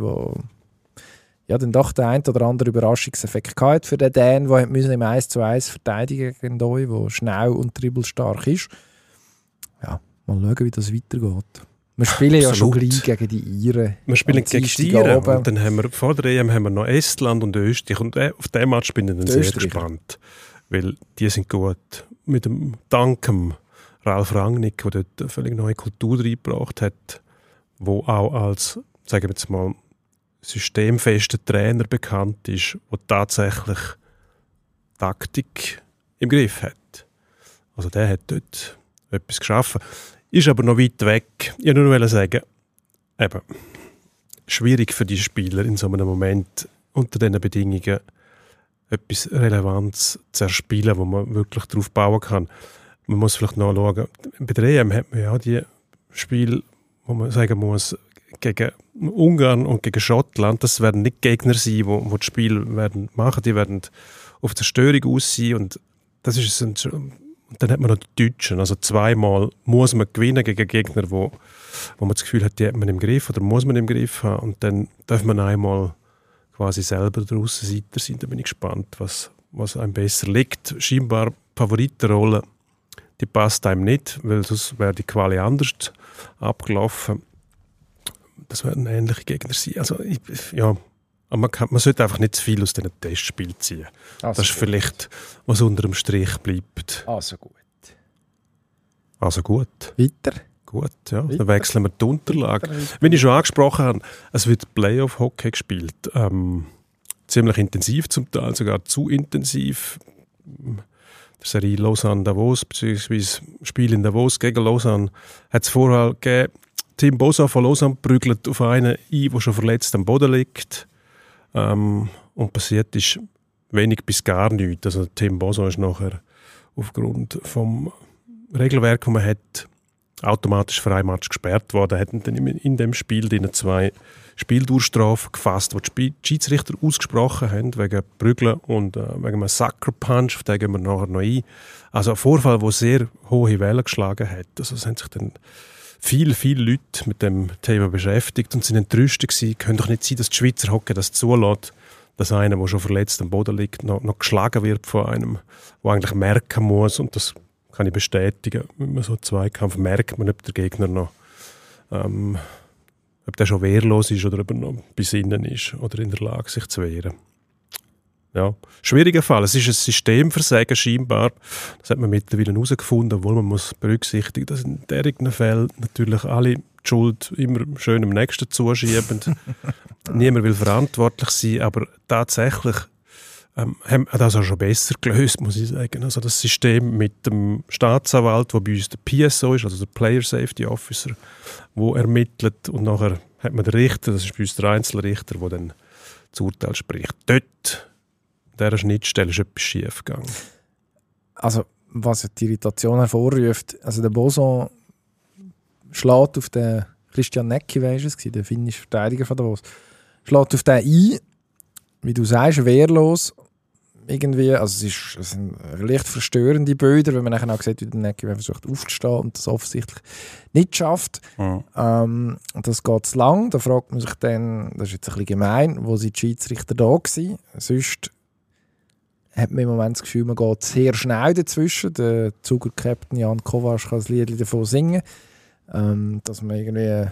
ja, dann doch der ein oder andere Überraschungseffekt hatte für den Dan, der im eins zu eins verteidigen gegen Ndoi, der schnell und dribbelstark ist. Ja, mal schauen, wie das weitergeht. Wir spielen ja schon gleich gegen die Iren. Wir spielen am gegen die Dienstagabend. Iren und dann haben wir vor der E M haben wir noch Estland und Österreich und auf diesen Match bin ich dann sehr Österreicher. gespannt, weil die sind gut. Mit dem Dankem Ralf Rangnick, der dort eine völlig neue Kultur reingebracht hat, wo auch als, sagen wir jetzt mal, systemfester Trainer bekannt ist, der tatsächlich Taktik im Griff hat. Also der hat dort etwas geschaffen. Ist aber noch weit weg. Ich wollte nur sagen, eben, schwierig für die Spieler in so einem Moment unter diesen Bedingungen etwas Relevanz zu erspielen, wo man wirklich darauf bauen kann. Man muss vielleicht noch schauen, bei der E M hat man ja die Spiele, wo man sagen muss, gegen Ungarn und gegen Schottland, das werden nicht Gegner sein, wo, wo das Spiel werden machen, die werden auf Zerstörung aussehen und das ist ein, und dann hat man noch die Deutschen, also zweimal muss man gewinnen gegen Gegner, wo, wo man das Gefühl hat, die hat man im Griff oder muss man im Griff haben und dann darf man einmal quasi selber der Aussenseiter sein, da bin ich gespannt, was, was einem besser liegt. Scheinbar Favoritenrolle, die passt einem nicht, weil sonst wäre die Quali anders abgelaufen. Das werden ähnliche Gegner sein. Also, ich, ja, aber man, kann, man sollte einfach nicht zu viel aus diesen Testspielen ziehen. Also das ist gut. vielleicht, was unter dem Strich bleibt. Also gut. Also gut. Weiter. gut, ja. Dann wechseln wir die Unterlage. Wie ich schon angesprochen habe, es wird Playoff-Hockey gespielt. Ähm, ziemlich intensiv zum Teil, sogar zu intensiv. Der Serie Lausanne-Davos, beziehungsweise Spiel in Davos gegen Lausanne, hat es vorher gegeben, Tim Boson von Lausanne prügelt auf einen ein, der schon verletzt am Boden liegt. Ähm, und passiert ist wenig bis gar nichts. Also Tim Boson ist nachher aufgrund vom Regelwerk, das man hat, automatisch für einen Match gesperrt worden. Er hat dann in dem Spiel zwei Spieldurchstrafen gefasst, die die Schiedsrichter ausgesprochen haben, wegen Prügeln und äh, wegen einem Sucker Punch, auf den gehen wir nachher noch ein. Also ein Vorfall, der sehr hohe Wellen geschlagen hat. Also es haben sich dann viele, viele Leute mit dem Thema beschäftigt und sind entrüstet gewesen. Könnte doch nicht sein, dass die Schweizer Hockey das zulässt, dass einer, der schon verletzt am Boden liegt, noch, noch geschlagen wird von einem, der eigentlich merken muss, und das kann ich bestätigen, wenn man so einen Zweikampf merkt man, ob der Gegner noch ähm, ob der schon wehrlos ist oder ob er noch besinnen ist oder in der Lage, sich zu wehren. Ja, schwieriger Fall. Es ist ein Systemversagen scheinbar. Das hat man mittlerweile herausgefunden, obwohl man muss berücksichtigen, dass in derartigen Fällen natürlich alle die Schuld immer schön dem Nächsten zuschieben. Niemand will verantwortlich sein, aber tatsächlich ähm, haben wir das auch schon besser gelöst, muss ich sagen. Also das System mit dem Staatsanwalt, der bei uns der P S O ist, also der Player Safety Officer, der ermittelt, und nachher hat man den Richter, das ist bei uns der Einzelrichter, der dann das Urteil spricht. Dort, an dieser Schnittstelle, ist etwas schief gegangen. Also, was die Irritation hervorruft, also der Boson schlägt auf den Christian Necki, weißt du es, der finnische Verteidiger von Davos, schlägt auf den ein, wie du sagst, wehrlos. Irgendwie, also es, ist, es sind leicht verstörende Bilder, wenn man nachher auch sieht, wie der Necki versucht aufzustehen und das offensichtlich nicht schafft. Mhm. Ähm, das geht zu lang. Da fragt man sich dann, das ist jetzt ein bisschen gemein, wo sind die Schiedsrichter da gewesen? Sonst hat man im Moment das Gefühl, man geht sehr schnell dazwischen. Der Zuger-Captain Jan Kovacs kann ein Lied davon singen, ähm, dass man irgendwie,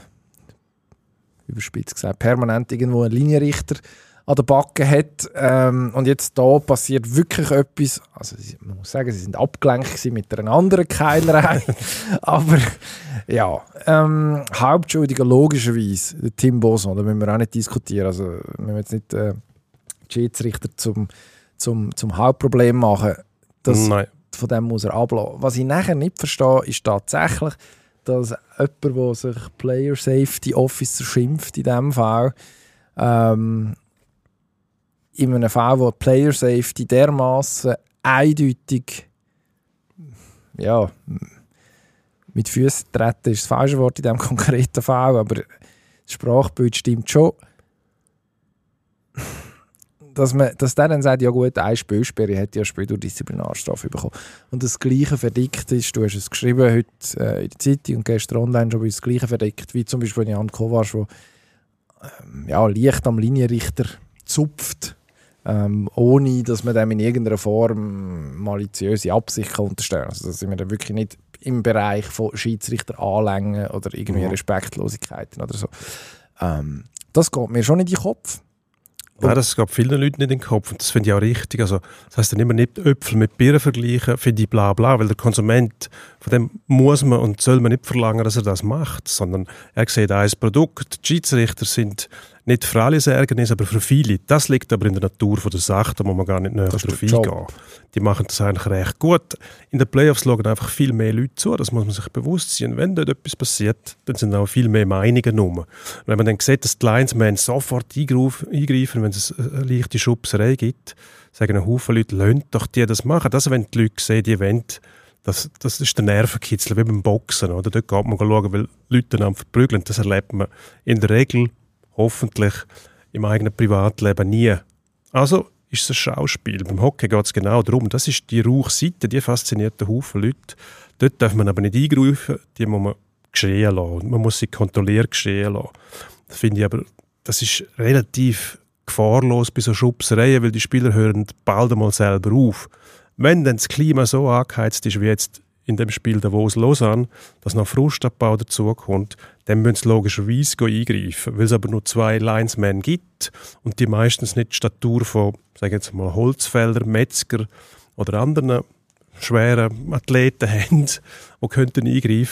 überspitzt gesagt, permanent irgendwo einen Linienrichter an der Backe hat. Ähm, und jetzt da passiert wirklich etwas. Also man muss sagen, sie sind abgelenkt mit einer anderen Keilerei. Aber ja, ähm, Hauptschuldiger logischerweise der Tim Boson, da müssen wir auch nicht diskutieren. Also wir müssen jetzt nicht äh, die Schiedsrichter zum, zum, zum Hauptproblem machen. Das, Nein. Von dem muss er ablassen. Was ich nachher nicht verstehe, ist tatsächlich, dass jemand, der sich Player Safety Officer schimpft, in diesem Fall, ähm, in einem Fall, wo Player Safety dermaßen eindeutig ja, mit Füßen treten ist das falsche Wort in diesem konkreten Fall, aber das Sprachbild stimmt schon, dass, man, dass der dann sagt, ja gut, eine Spielsperre hätte ja später Disziplinarstrafe bekommen. Und das Gleiche verdickt ist, du hast es geschrieben heute äh, in der Zeitung und gestern online schon, das Gleiche verdickt, wie zum Beispiel Jan Kovacs, der ähm, ja, leicht am Linienrichter zupft, Ähm, ohne dass man dem in irgendeiner Form maliziöse Absicht unterstellen kann. Also da sind wir dann wirklich nicht im Bereich von Schiedsrichter anlängen oder irgendwie Respektlosigkeiten oder so. Ähm, das geht mir schon in den Kopf. Nein, das geht vielen Leuten nicht in den Kopf und das finde ich auch richtig. Also, das heisst dann immer nicht Äpfel mit Birnen vergleichen, finde ich bla bla, weil der Konsument, von dem muss man und soll man nicht verlangen, dass er das macht, sondern er sieht ein Produkt. Die Schiedsrichter sind nicht für alle ein Ärgernis, aber für viele. Das liegt aber in der Natur der Sache, da muss man gar nicht näher darauf eingehen. Die machen das eigentlich recht gut. In den Playoffs schauen einfach viel mehr Leute zu, das muss man sich bewusst sein. Wenn dort etwas passiert, dann sind auch viel mehr Meinungen rum. Wenn man dann sieht, dass die Linesmen sofort eingreifen, wenn es eine leichte Schubserei gibt, sagen ein Haufen Leute, lasst doch die das machen. Das, wenn die Leute sehen, die wollen, das, das ist der Nervenkitzel, wie beim Boxen. Oder? Dort geht man schauen, weil Leute einander verprügeln. Das erlebt man in der Regel hoffentlich im eigenen Privatleben nie. Also ist es ein Schauspiel. Beim Hockey geht es genau darum. Das ist die Rauchseite, die fasziniert einen Haufen Leute. Dort darf man aber nicht eingreifen, die muss man geschehen lassen. Man muss sie kontrolliert geschehen lassen. Das finde ich aber, das ist relativ gefahrlos bei so Schubsereien, weil die Spieler hören bald einmal selber auf. Wenn dann das Klima so angeheizt ist wie jetzt in dem Spiel Davos Lausanne, dass noch Frustabbau dazukommt, dann müssen sie logischerweise eingreifen, weil es aber nur zwei Linesmen gibt und die meistens nicht die Statur von, sagen wir jetzt mal, Holzfäller, Metzger oder anderen schweren Athleten haben, die könnten eingreifen.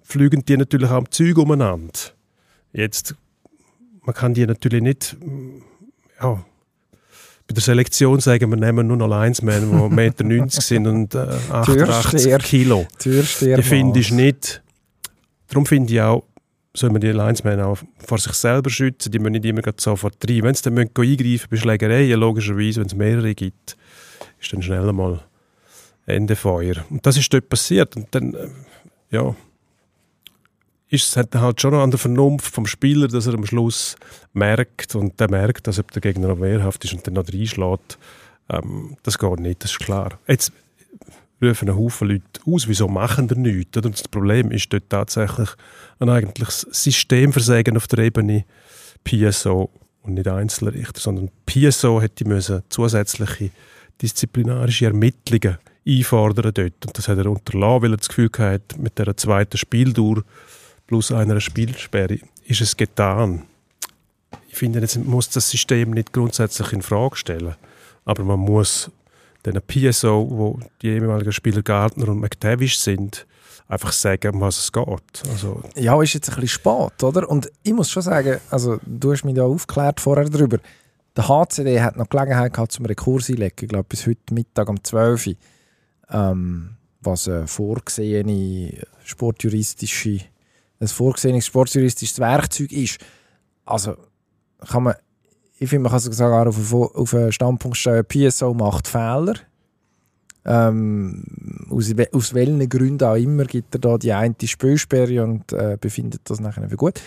fliegen die natürlich auch am Zeug umeinander. Jetzt, man kann die natürlich nicht, ja, bei der Selektion sagen wir, nehmen nur noch Linesmen, die eins Meter neunzig sind und äh, achtundachtzig Kilo. Die finde ich nicht. Darum finde ich auch, soll man die Linesmen auch vor sich selber schützen, die müssen nicht immer sofort rein. Wenn sie dann eingreifen bei Schlägereien, logischerweise, wenn es mehrere gibt, ist dann schnell einmal Ende Feuer. Und das ist dort passiert. Und dann, äh, ja, ist es halt schon noch an der Vernunft vom Spieler, dass er am Schluss merkt und der merkt, dass ob der Gegner noch wehrhaft ist und dann noch reinschlägt. Ähm, das geht nicht, das ist klar. Jetzt rufen ein Haufen Leute aus, wieso machen die nichts? Und das Problem ist dort tatsächlich ein eigentliches Systemversagen auf der Ebene P S O und nicht Einzelrichter, sondern P S O hätte müssen zusätzliche disziplinarische Ermittlungen einfordern dort. Und das hat er unterlassen, weil er das Gefühl hatte, mit dieser zweiten Spieldauer plus einer Spielsperre ist es getan. Ich finde, jetzt muss das System nicht grundsätzlich in Frage stellen, aber man muss den P S O, wo die ehemaligen Spieler Gardner und McTavish sind, einfach sagen, um was es geht. Also ja, ist jetzt ein bisschen spät, oder? Und ich muss schon sagen, also du hast mich da aufgeklärt vorher darüber, der H C D hat noch Gelegenheit gehabt zum Rekurs einlegen, ich glaube bis heute Mittag um zwölf Uhr, ähm, was eine vorgesehene sportjuristische ein vorgesehenes sportjuristisches Werkzeug ist. Also kann man, ich finde, man kann sogar auf, auf einen Standpunkt stellen, P S O macht Fehler. Ähm, aus, aus welchen Gründen auch immer gibt er da die eine Spielsperre und äh, befindet das nachher für gut.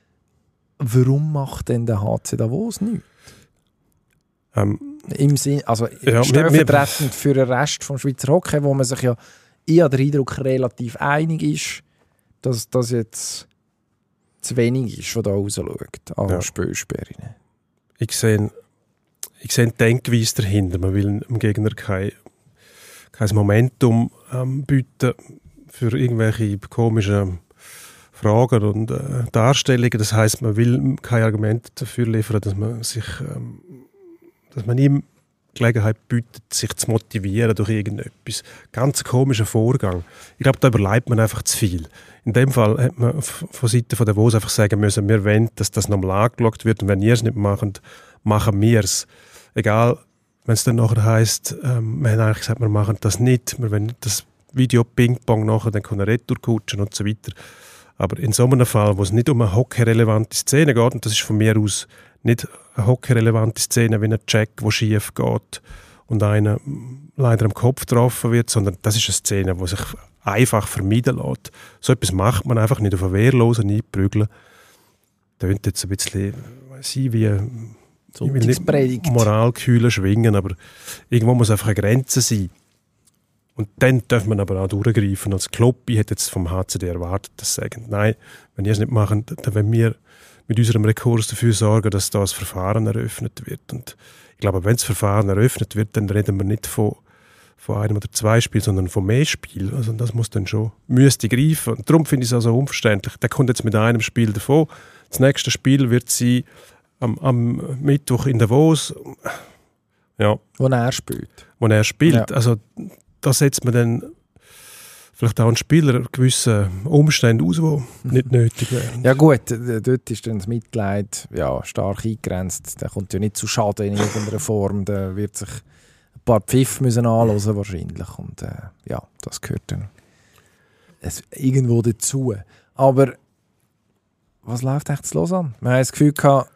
Warum macht denn der H C Davos nichts? Ähm, Im Sinn, also ja, stellvertretend für den Rest vom Schweizer Hockey, wo man sich ja, ich habe den Eindruck, relativ einig ist, dass das jetzt zu wenig ist, was da rausschaut an ja. Spielsperren. Ich sehe, ich sehe eine Denkweise dahinter. Man will dem Gegner kein, kein Momentum ähm, bieten für irgendwelche komischen Fragen und äh, Darstellungen. Das heisst, man will kein Argument dafür liefern, dass man sich, ähm, dass man ihm Gelegenheit bietet, sich zu motivieren durch irgendetwas. Ganz komischer Vorgang. Ich glaube, da überleibt man einfach zu viel. In dem Fall hat man von Seiten von Davos einfach sagen müssen, wir wollen, dass das nochmal angeschaut wird und wenn ihr es nicht macht, machen wir es. Egal, wenn es dann nachher heisst, ähm, wir haben eigentlich gesagt, wir machen das nicht, wir wollen das Video Ping-Pong nachher, dann kann er retour coachen und so weiter. Aber in so einem Fall, wo es nicht um eine hockeyrelevante Szene geht, und das ist von mir aus nicht eine hockeyrelevante Szene wie ein Check, wo schief geht und einer leider am Kopf getroffen wird, sondern das ist eine Szene, die sich einfach vermeiden lässt. So etwas macht man einfach nicht auf einen Wehrlosen einprügeln. Das klingt jetzt ein bisschen weiss ich, wie ich will nicht Moralkühle schwingen, aber irgendwo muss einfach eine Grenze sein. Und dann darf man aber auch durchgreifen. Als Club, ich hätte jetzt vom H C D erwartet, dass sie sagen, nein, wenn ihr es nicht macht, dann wollen wir mit unserem Rekurs dafür sorgen, dass da das Verfahren eröffnet wird. Und ich glaube, wenn das Verfahren eröffnet wird, dann reden wir nicht von, von einem oder zwei Spielen, sondern von mehr Spielen. Also das muss dann schon, müsste greifen. Und darum finde ich es also unverständlich. Der kommt jetzt mit einem Spiel davon. Das nächste Spiel wird sie am, am Mittwoch in Davos. Ja. Wo er spielt. Wo er spielt. Ja. Also da setzt man dann vielleicht auch einen Spieler gewisse Umstände aus, die nicht nötig wären. Ja gut, dort ist dann das Mitleid ja, stark eingegrenzt. Der kommt ja nicht zu Schaden in irgendeiner Form. Der wird sich ein paar Pfiff müssen anhören wahrscheinlich. Und äh, ja, das gehört dann es irgendwo dazu. Aber was läuft echt zu Lausanne? Wir haben das Gefühl gehabt,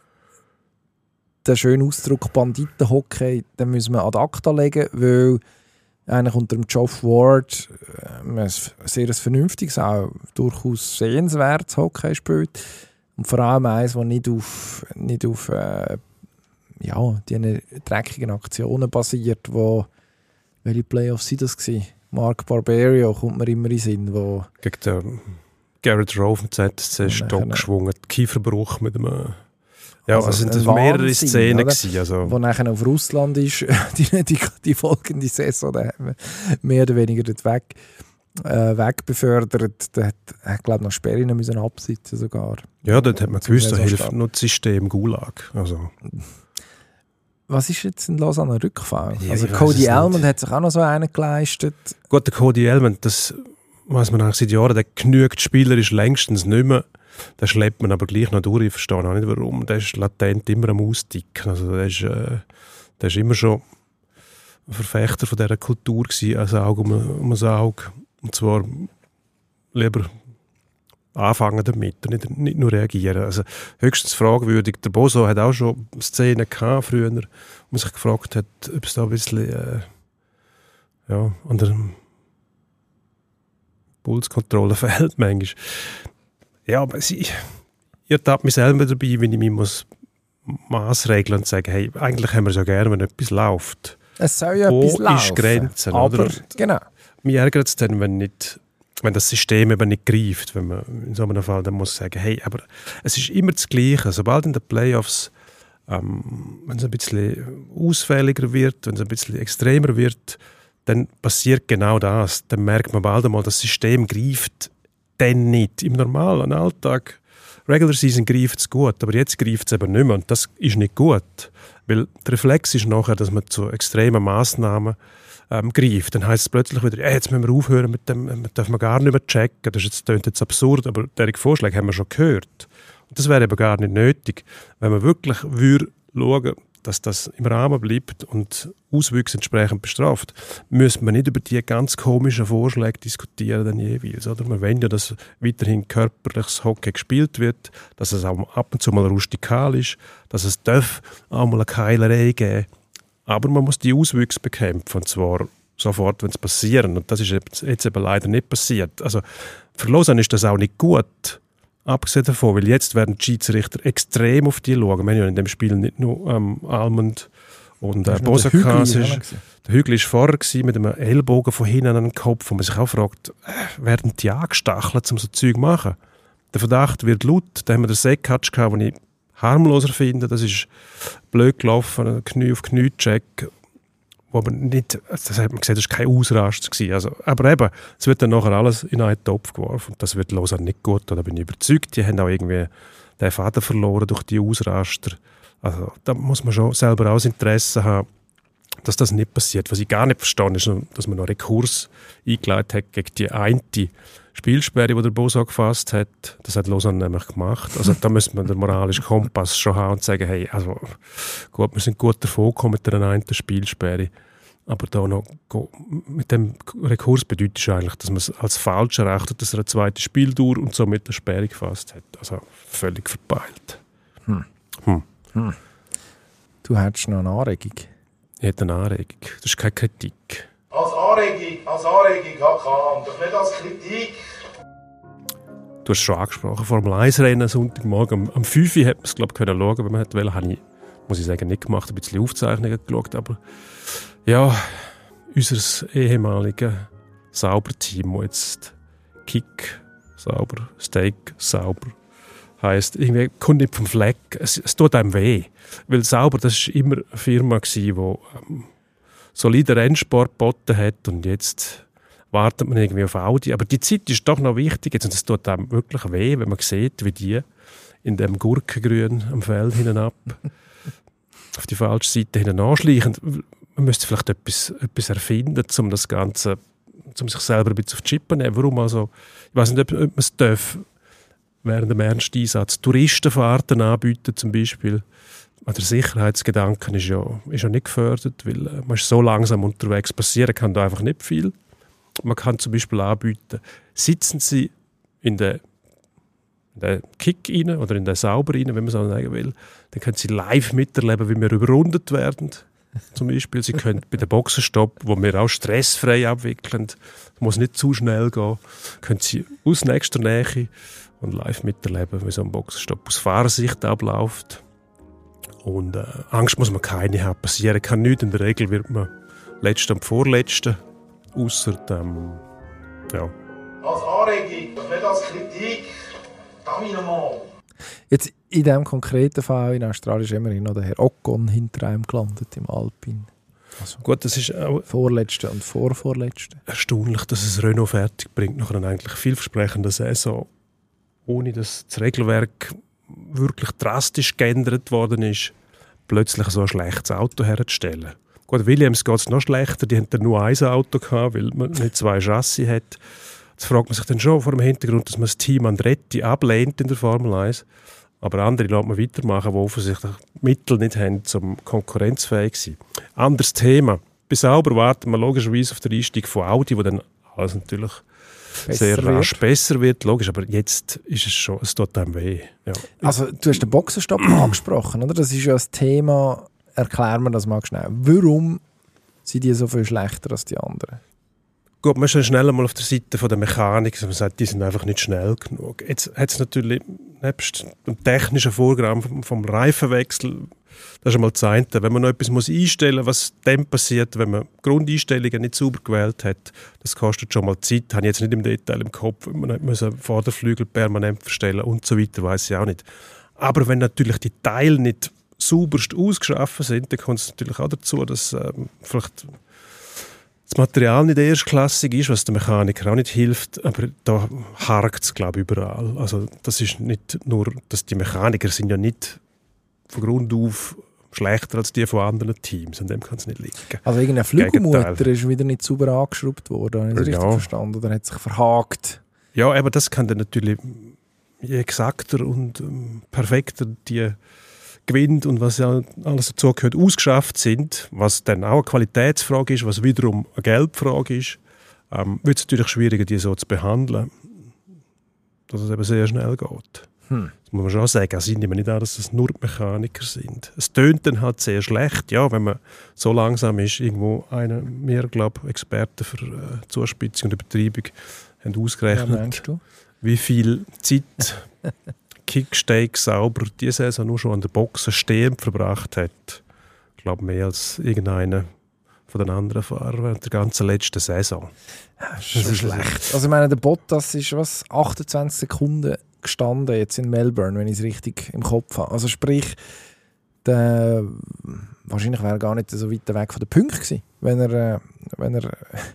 den schönen Ausdruck Banditenhockey, den müssen wir ad acta legen, weil eigentlich unter dem Geoff Ward äh, ein sehr vernünftiges, auch durchaus sehenswertes Hockey spielt. Und vor allem eins, das nicht auf, nicht auf äh, ja, die dreckigen Aktionen basiert, wo, welche Playoffs waren das gewesen? Mark Barberio kommt mir immer in den Sinn, wo gegen den Garrett Rove mit Z S C Stock geschwungen, Kieferbruch mit einem. Ja, also, also sind das mehrere Szenen gewesen, also. Wo nachher auf Russland ist, die, die, die folgende Saison, da haben wir mehr oder weniger dort weg, äh, wegbefördert. Da hat, hat glaube ich, noch Sperren müssen absitzen sogar. Ja, dort hat man gewusst, da hilft nur das System Gulag. Also. Was ist jetzt in Lausanne ein Rückfall? Ja, also Cody Elmond hat sich auch noch so einen geleistet. Gut, der Cody Elmond, das weiß man eigentlich seit Jahren, der genügt spielerisch längstens nicht mehr. Den schleppt man aber gleich noch durch. Ich verstehe auch nicht, warum. Der ist latent immer am Austicken. Also der ist, äh, der ist immer schon ein Verfechter von dieser Kultur gewesen, ein Auge um, um ein Auge. Und zwar lieber anfangen damit und nicht, nicht nur reagieren. Also höchstens fragwürdig. Der Boso hat auch schon Szenen gehabt früher, wo man sich gefragt hat, ob es da ein bisschen äh, ja, an der Pulskontrolle fehlt manchmal. Ja, aber sie, ich ertappe mich selber dabei, wenn ich mich muss maßregeln und sagen, hey, eigentlich haben wir es ja gerne, wenn etwas läuft. Es soll ja Wo etwas laufen. ist Grenzen, aber, oder? Genau. Mich ärgert es dann, wenn, nicht, wenn das System eben nicht greift, wenn man in so einem Fall dann muss sagen, hey, aber es ist immer das Gleiche. Sobald in den Playoffs, ähm, wenn es ein bisschen ausfälliger wird, wenn es ein bisschen extremer wird, dann passiert genau das. Dann merkt man bald einmal, das System greift dann nicht. Im normalen Alltag, Regular Season greift es gut, aber jetzt greift es eben nicht mehr. Und das ist nicht gut. Weil der Reflex ist nachher, dass man zu extremen Massnahmen ähm, greift. Dann heisst es plötzlich wieder, ja, jetzt müssen wir aufhören mit dem, das darf man gar nicht mehr checken. Das, ist jetzt, das klingt jetzt absurd, aber diese Vorschläge haben wir schon gehört. Und das wäre eben gar nicht nötig, wenn man wirklich würde schauen, dass das im Rahmen bleibt und Auswüchse entsprechend bestraft, müsste man nicht über die ganz komischen Vorschläge diskutieren dann jeweils. Oder? Wir wollen ja, dass weiterhin körperliches Hockey gespielt wird, dass es auch ab und zu mal rustikal ist, dass es darf auch mal eine Keilerei geben. Aber man muss die Auswüchse bekämpfen, und zwar sofort, wenn es passieren. Und das ist jetzt eben leider nicht passiert. Also für Lausanne ist das auch nicht gut. Abgesehen davon, weil jetzt werden die Schiedsrichter extrem auf die schauen. Wir haben ja in dem Spiel nicht nur ähm, Almond und äh, Bosakas. Der Hügel war vorher gewesen, mit einem Ellbogen von hinten an den Kopf, wo man sich auch fragt, äh, werden die angestachelt, um so Zeug zu machen? Der Verdacht wird laut. Da haben wir den Sekatsch gehabt, den ich harmloser finde. Das ist blöd gelaufen, ein Knie auf Knie-Check. Wo man nicht, das hat man gesehen, das war kein Ausrast gewesen. Also, aber eben, es wird dann nachher alles in einen Topf geworfen und das wird Lausanne nicht gut, da bin ich überzeugt. Die haben auch irgendwie den Faden verloren durch die Ausraster. Also da muss man schon selber auch das Interesse haben, dass das nicht passiert. Was ich gar nicht verstehe, ist, dass man noch Rekurs eingeleitet hat gegen die eine Spielsperre, die der Boso gefasst hat. Das hat Lausanne nämlich gemacht. Also da müsste man den moralischen Kompass schon haben und sagen, hey, also gut, wir sind gut davon gekommen mit der einen Spielsperre. Aber da noch mit dem Rekurs bedeutet es eigentlich, dass man es als falsch erachtet, dass er eine zweite Spieldauer und somit eine Sperre gefasst hat. Also völlig verpeilt. Hm. Hm. Hm. Du hättest noch eine Anregung? Ich hätte eine Anregung. Das ist keine Kritik. Als Anregung, als Anregung, H K, und doch nicht als Kritik. Du hast es schon angesprochen, Formel eins Rennen Sonntagmorgen. Am, am fünf Uhr hätte man es, glaube ich, schauen können, wenn man wollte. Habe ich, muss ich sagen, nicht gemacht. Ein bisschen Aufzeichnungen geschaut, aber ja, unser ehemaliges Sauber-Team, das jetzt Kick sauber, Steak sauber heisst, irgendwie kommt nicht vom Fleck. Es, es tut einem weh. Weil Sauber, das war immer eine Firma, die ähm, solide Rennsport geboten hat und jetzt wartet man irgendwie auf Audi. Aber die Zeit ist doch noch wichtig jetzt und es tut einem wirklich weh, wenn man sieht, wie die in dem Gurkengrün am Feld hinab auf die falsche Seite hinten anschleichen. Man müsste vielleicht etwas, etwas erfinden, um das Ganze, um sich selber ein bisschen auf die Chippe zu nehmen. Warum also? Ich weiß nicht, ob, ob man es darf, während dem Ernsteinsatz Touristenfahrten anbieten zum Beispiel. Der Sicherheitsgedanke ist ja, ist ja nicht gefördert, weil man ist so langsam unterwegs. Passieren kann da einfach nicht viel. Man kann zum Beispiel anbieten, sitzen Sie in den, in den Kick rein oder in den Sauber rein, wenn man so sagen will. Dann können Sie live miterleben, wie wir überrundet werden. Zum Beispiel, Sie können bei dem Boxenstopp, wo wir auch stressfrei abwickeln, muss nicht zu schnell gehen, können Sie aus nächster Nähe und live miterleben, wie so ein Boxenstopp aus Fahrersicht abläuft. Und äh, Angst muss man keine haben. Passieren kann nichts. In der Regel wird man Letzter und Vorletzter. Ausser ähm, ja. Als Anregung, doch nicht als Kritik. Damit nochmal. Jetzt in diesem konkreten Fall in Australien ist immerhin noch der Herr Ocon hinter einem gelandet im Alpin. Also Gut, das ist auch Vorletzte und Vorvorletzte. erstaunlich, dass es Renault fertig bringt nach einer eigentlich vielversprechenden Saison, ohne dass das Regelwerk wirklich drastisch geändert worden ist, plötzlich so ein schlechtes Auto herzustellen. Gut, Williams geht es noch schlechter, die hatten nur ein Auto gehabt, weil man nicht zwei Chassis hat. Jetzt fragt man sich dann schon vor dem Hintergrund, dass man das Team Andretti ablehnt in der Formel eins, aber andere lässt man weitermachen, die offensichtlich Mittel nicht haben, um konkurrenzfähig zu sein. Anderes Thema. Bei Sauber warten wir logischerweise auf den Einstieg von Audi, wo dann alles natürlich besser sehr rasch wird. besser wird, logisch, aber jetzt ist es schon, es tut einem weh. Ja. Also du hast den Boxenstopp angesprochen, oder? Das ist ja das Thema, erklär mir das mal schnell. Warum sind die so viel schlechter als die anderen? Gut, man ist dann schnell einmal auf der Seite der Mechanik, man sagt, die sind einfach nicht schnell genug. Jetzt hat es natürlich, nebst dem technischen Vorgang vom, vom Reifenwechsel, das ist einmal das eine, wenn man noch etwas muss einstellen muss, was dann passiert, wenn man Grundeinstellungen nicht sauber gewählt hat, das kostet schon mal Zeit, habe ich jetzt nicht im Detail im Kopf, man muss den Vorderflügel permanent verstellen und so weiter, weiss ich auch nicht. Aber wenn natürlich die Teile nicht sauberst ausgeschaffen sind, dann kommt es natürlich auch dazu, dass ähm, vielleicht das Material nicht erstklassig ist, was der Mechaniker auch nicht hilft, aber da hakt es, glaube ich, überall. Also das ist nicht nur, dass die Mechaniker sind ja nicht von Grund auf schlechter als die von anderen Teams, an dem kann es nicht liegen. Also irgendein Flügelmutter ist wieder nicht sauber angeschraubt worden, habe ich das ja. richtig verstanden? Oder hat sich verhakt? Ja, aber das kann dann natürlich, je exakter und ähm, perfekter die gewinnt und was ja alles dazu gehört, ausgeschafft sind, was dann auch eine Qualitätsfrage ist, was wiederum eine Geldfrage ist, ähm, wird es natürlich schwieriger, die so zu behandeln, dass es eben sehr schnell geht. Hm. Das muss man schon sagen. Also ich nehme nicht an, dass es nur Mechaniker sind. Es tönt dann halt sehr schlecht, ja, wenn man so langsam ist. Irgendwo einer, wir, glaube ich, Experten für äh, Zuspitzung und Übertreibung haben ausgerechnet, ja, wie viel Zeit Kicksteak sauber diese Saison nur schon an der Boxen stehend verbracht hat. Ich glaube, mehr als irgendeiner von den anderen Fahrern während der ganzen letzten Saison. Ja, das ist, das ist schlecht. Also ich meine, der Bottas ist was, achtundzwanzig Sekunden gestanden jetzt in Melbourne, wenn ich es richtig im Kopf habe. Also sprich, der, wahrscheinlich wäre er gar nicht so weit weg von den Punkten gewesen, wenn er, wenn er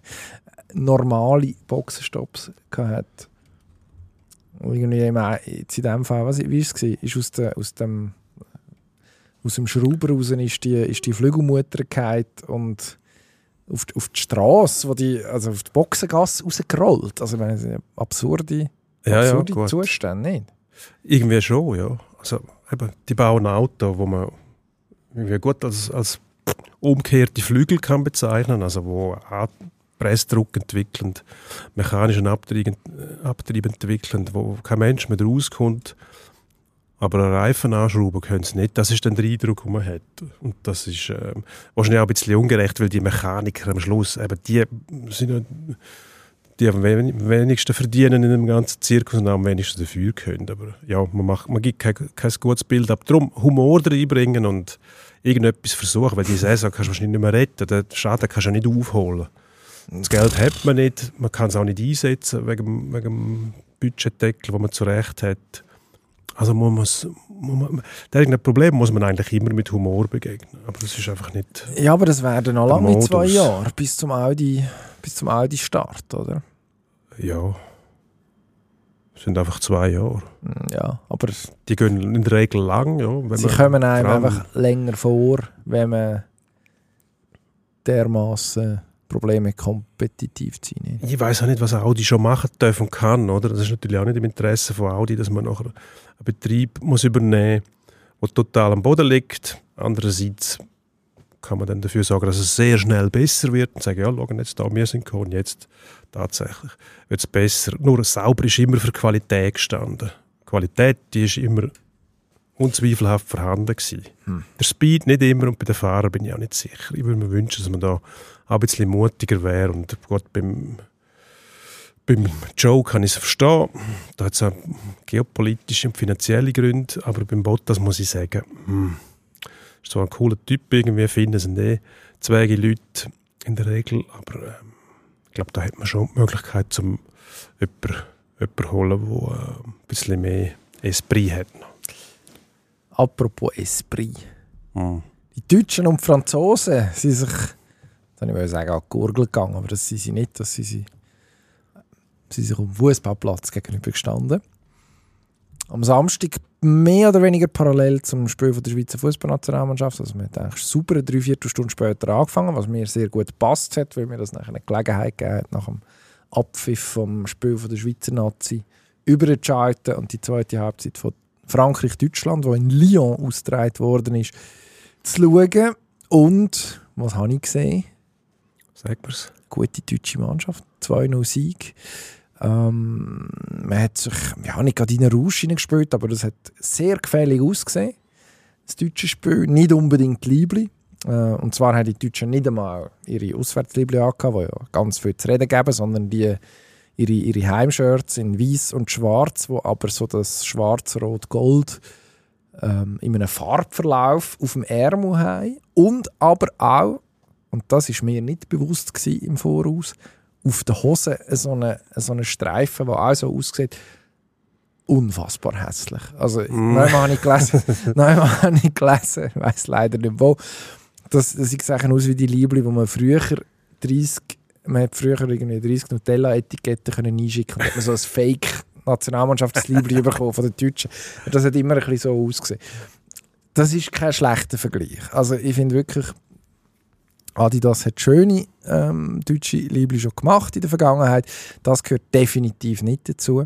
normale Boxenstopps hatte. Irgendwie jetzt in dem Fall, was, wie war es? Ist aus, de, aus, dem, aus dem Schrauber raus ist die, ist die Flügelmutter gefallen und auf, auf die Straße, wo die, also auf die Boxengasse rausgerollt. Also ich meine, absurde, ja, absurde ja, Zustände, nicht? Irgendwie schon, ja. Also, eben, die bauen ein Auto, wo man irgendwie gut als, als umgekehrte Flügel kann bezeichnen, also wo Pressdruck entwickelnd, mechanischen Abtrieb, Abtrieb entwickelnd, wo kein Mensch mehr rauskommt. Aber einen Reifen anschrauben können sie nicht. Das ist dann der Eindruck, den man hat. Und das ist äh, wahrscheinlich auch ein bisschen ungerecht, weil die Mechaniker am Schluss, eben die sind ja, die am wenigsten verdienen in dem ganzen Zirkus und am wenigsten dafür können. Aber ja, man, macht, man gibt kein, kein gutes Bild ab. Darum Humor reinbringen und irgendetwas versuchen, weil die Saison kannst du wahrscheinlich nicht mehr retten. Den Schaden kannst du nicht aufholen. Das Geld hat man nicht, man kann es auch nicht einsetzen wegen, wegen dem Budgetdeckel, den man zurecht hat. Also muss man, das Problem muss man eigentlich immer mit Humor begegnen, aber das ist einfach nicht. Ja, aber das werden noch lange zwei Jahre bis zum Audi, bis zum Audi-Start, oder? Ja, das sind einfach zwei Jahre. Ja, aber die gehen in der Regel lang, ja. Wenn sie kommen einem einfach länger vor, wenn man dermaßen Probleme kompetitiv zu sein. Ich weiß auch nicht, was Audi schon machen darf und kann. Oder? Das ist natürlich auch nicht im Interesse von Audi, dass man nachher einen Betrieb muss übernehmen muss, der total am Boden liegt. Andererseits kann man dann dafür sorgen, dass es sehr schnell besser wird und sagen, ja, schauen jetzt da, wir sind gekommen, jetzt tatsächlich wird es besser. Nur sauber ist immer für Qualität gestanden. Qualität, die ist immer unzweifelhaft vorhanden gewesen. Hm. Der Speed nicht immer und bei den Fahrern bin ich auch nicht sicher. Ich würde mir wünschen, dass man da auch ein bisschen mutiger wäre. Und Gott, beim, beim Joe kann ich es verstehen. Da hat es auch geopolitische und finanzielle Gründe. Aber beim Bottas muss ich sagen, hm, ist zwar ein cooler Typ, irgendwie finden sind eh zwei Leute in der Regel. Aber äh, ich glaube, da hat man schon die Möglichkeit, um jemanden zu holen, der äh, ein bisschen mehr Esprit hat. Apropos Esprit. Mm. Die Deutschen und die Franzosen sind sich, das ich sagen, an die Gurgel gegangen, aber das sind sie nicht. Das sind sie, sie sind sich auf dem Fußballplatz gegenüber gestanden. Am Samstag mehr oder weniger parallel zum Spiel von der Schweizer Fußballnationalmannschaft. Also wir haben eigentlich super dreiviertel Stunden später angefangen, was mir sehr gut gepasst hat, weil mir das nachher eine Gelegenheit gegeben hat, nach dem Abpfiff vom Spiel von der Schweizer Nazi überentscheiden und die zweite Halbzeit von Frankreich-Deutschland, die in Lyon ausgetragen worden ist, zu schauen. Und, was habe ich gesehen? Sag mir's. Gute deutsche Mannschaft, zwei null Sieg. Ähm, man hat sich ja, nicht gerade in einen Rausch hineingespielt, aber das hat sehr gefährlich ausgesehen, das deutsche Spiel. Nicht unbedingt Liebli. Äh, und zwar haben die Deutschen nicht einmal ihre Auswärtsliebli angehabt, die ja ganz viel zu reden geben, sondern die, ihre, ihre Heimshirts in weiß und schwarz, wo aber so das schwarz-rot-gold ähm, in einem Farbverlauf auf dem Ärmel haben. Und aber auch, und das war mir nicht bewusst gewesen im Voraus, auf der Hose so eine, so eine Streifen, die auch so aussieht, unfassbar hässlich. Also, mm. neunmal habe ich gelesen, neunmal habe ich gelesen, ich weiss leider nicht wo, dass sie sehen aus wie die Liebli, wo man früher dreißig, man hat früher irgendwie dreißig Nutella-Etiketten können einschicken und hat man so ein Fake-Nationalmannschaftsliebli bekommen von den Deutschen. Und das hat immer ein bisschen so ausgesehen. Das ist kein schlechter Vergleich. Also ich finde wirklich, Adidas hat schöne ähm, deutsche Liebli schon gemacht in der Vergangenheit. Das gehört definitiv nicht dazu.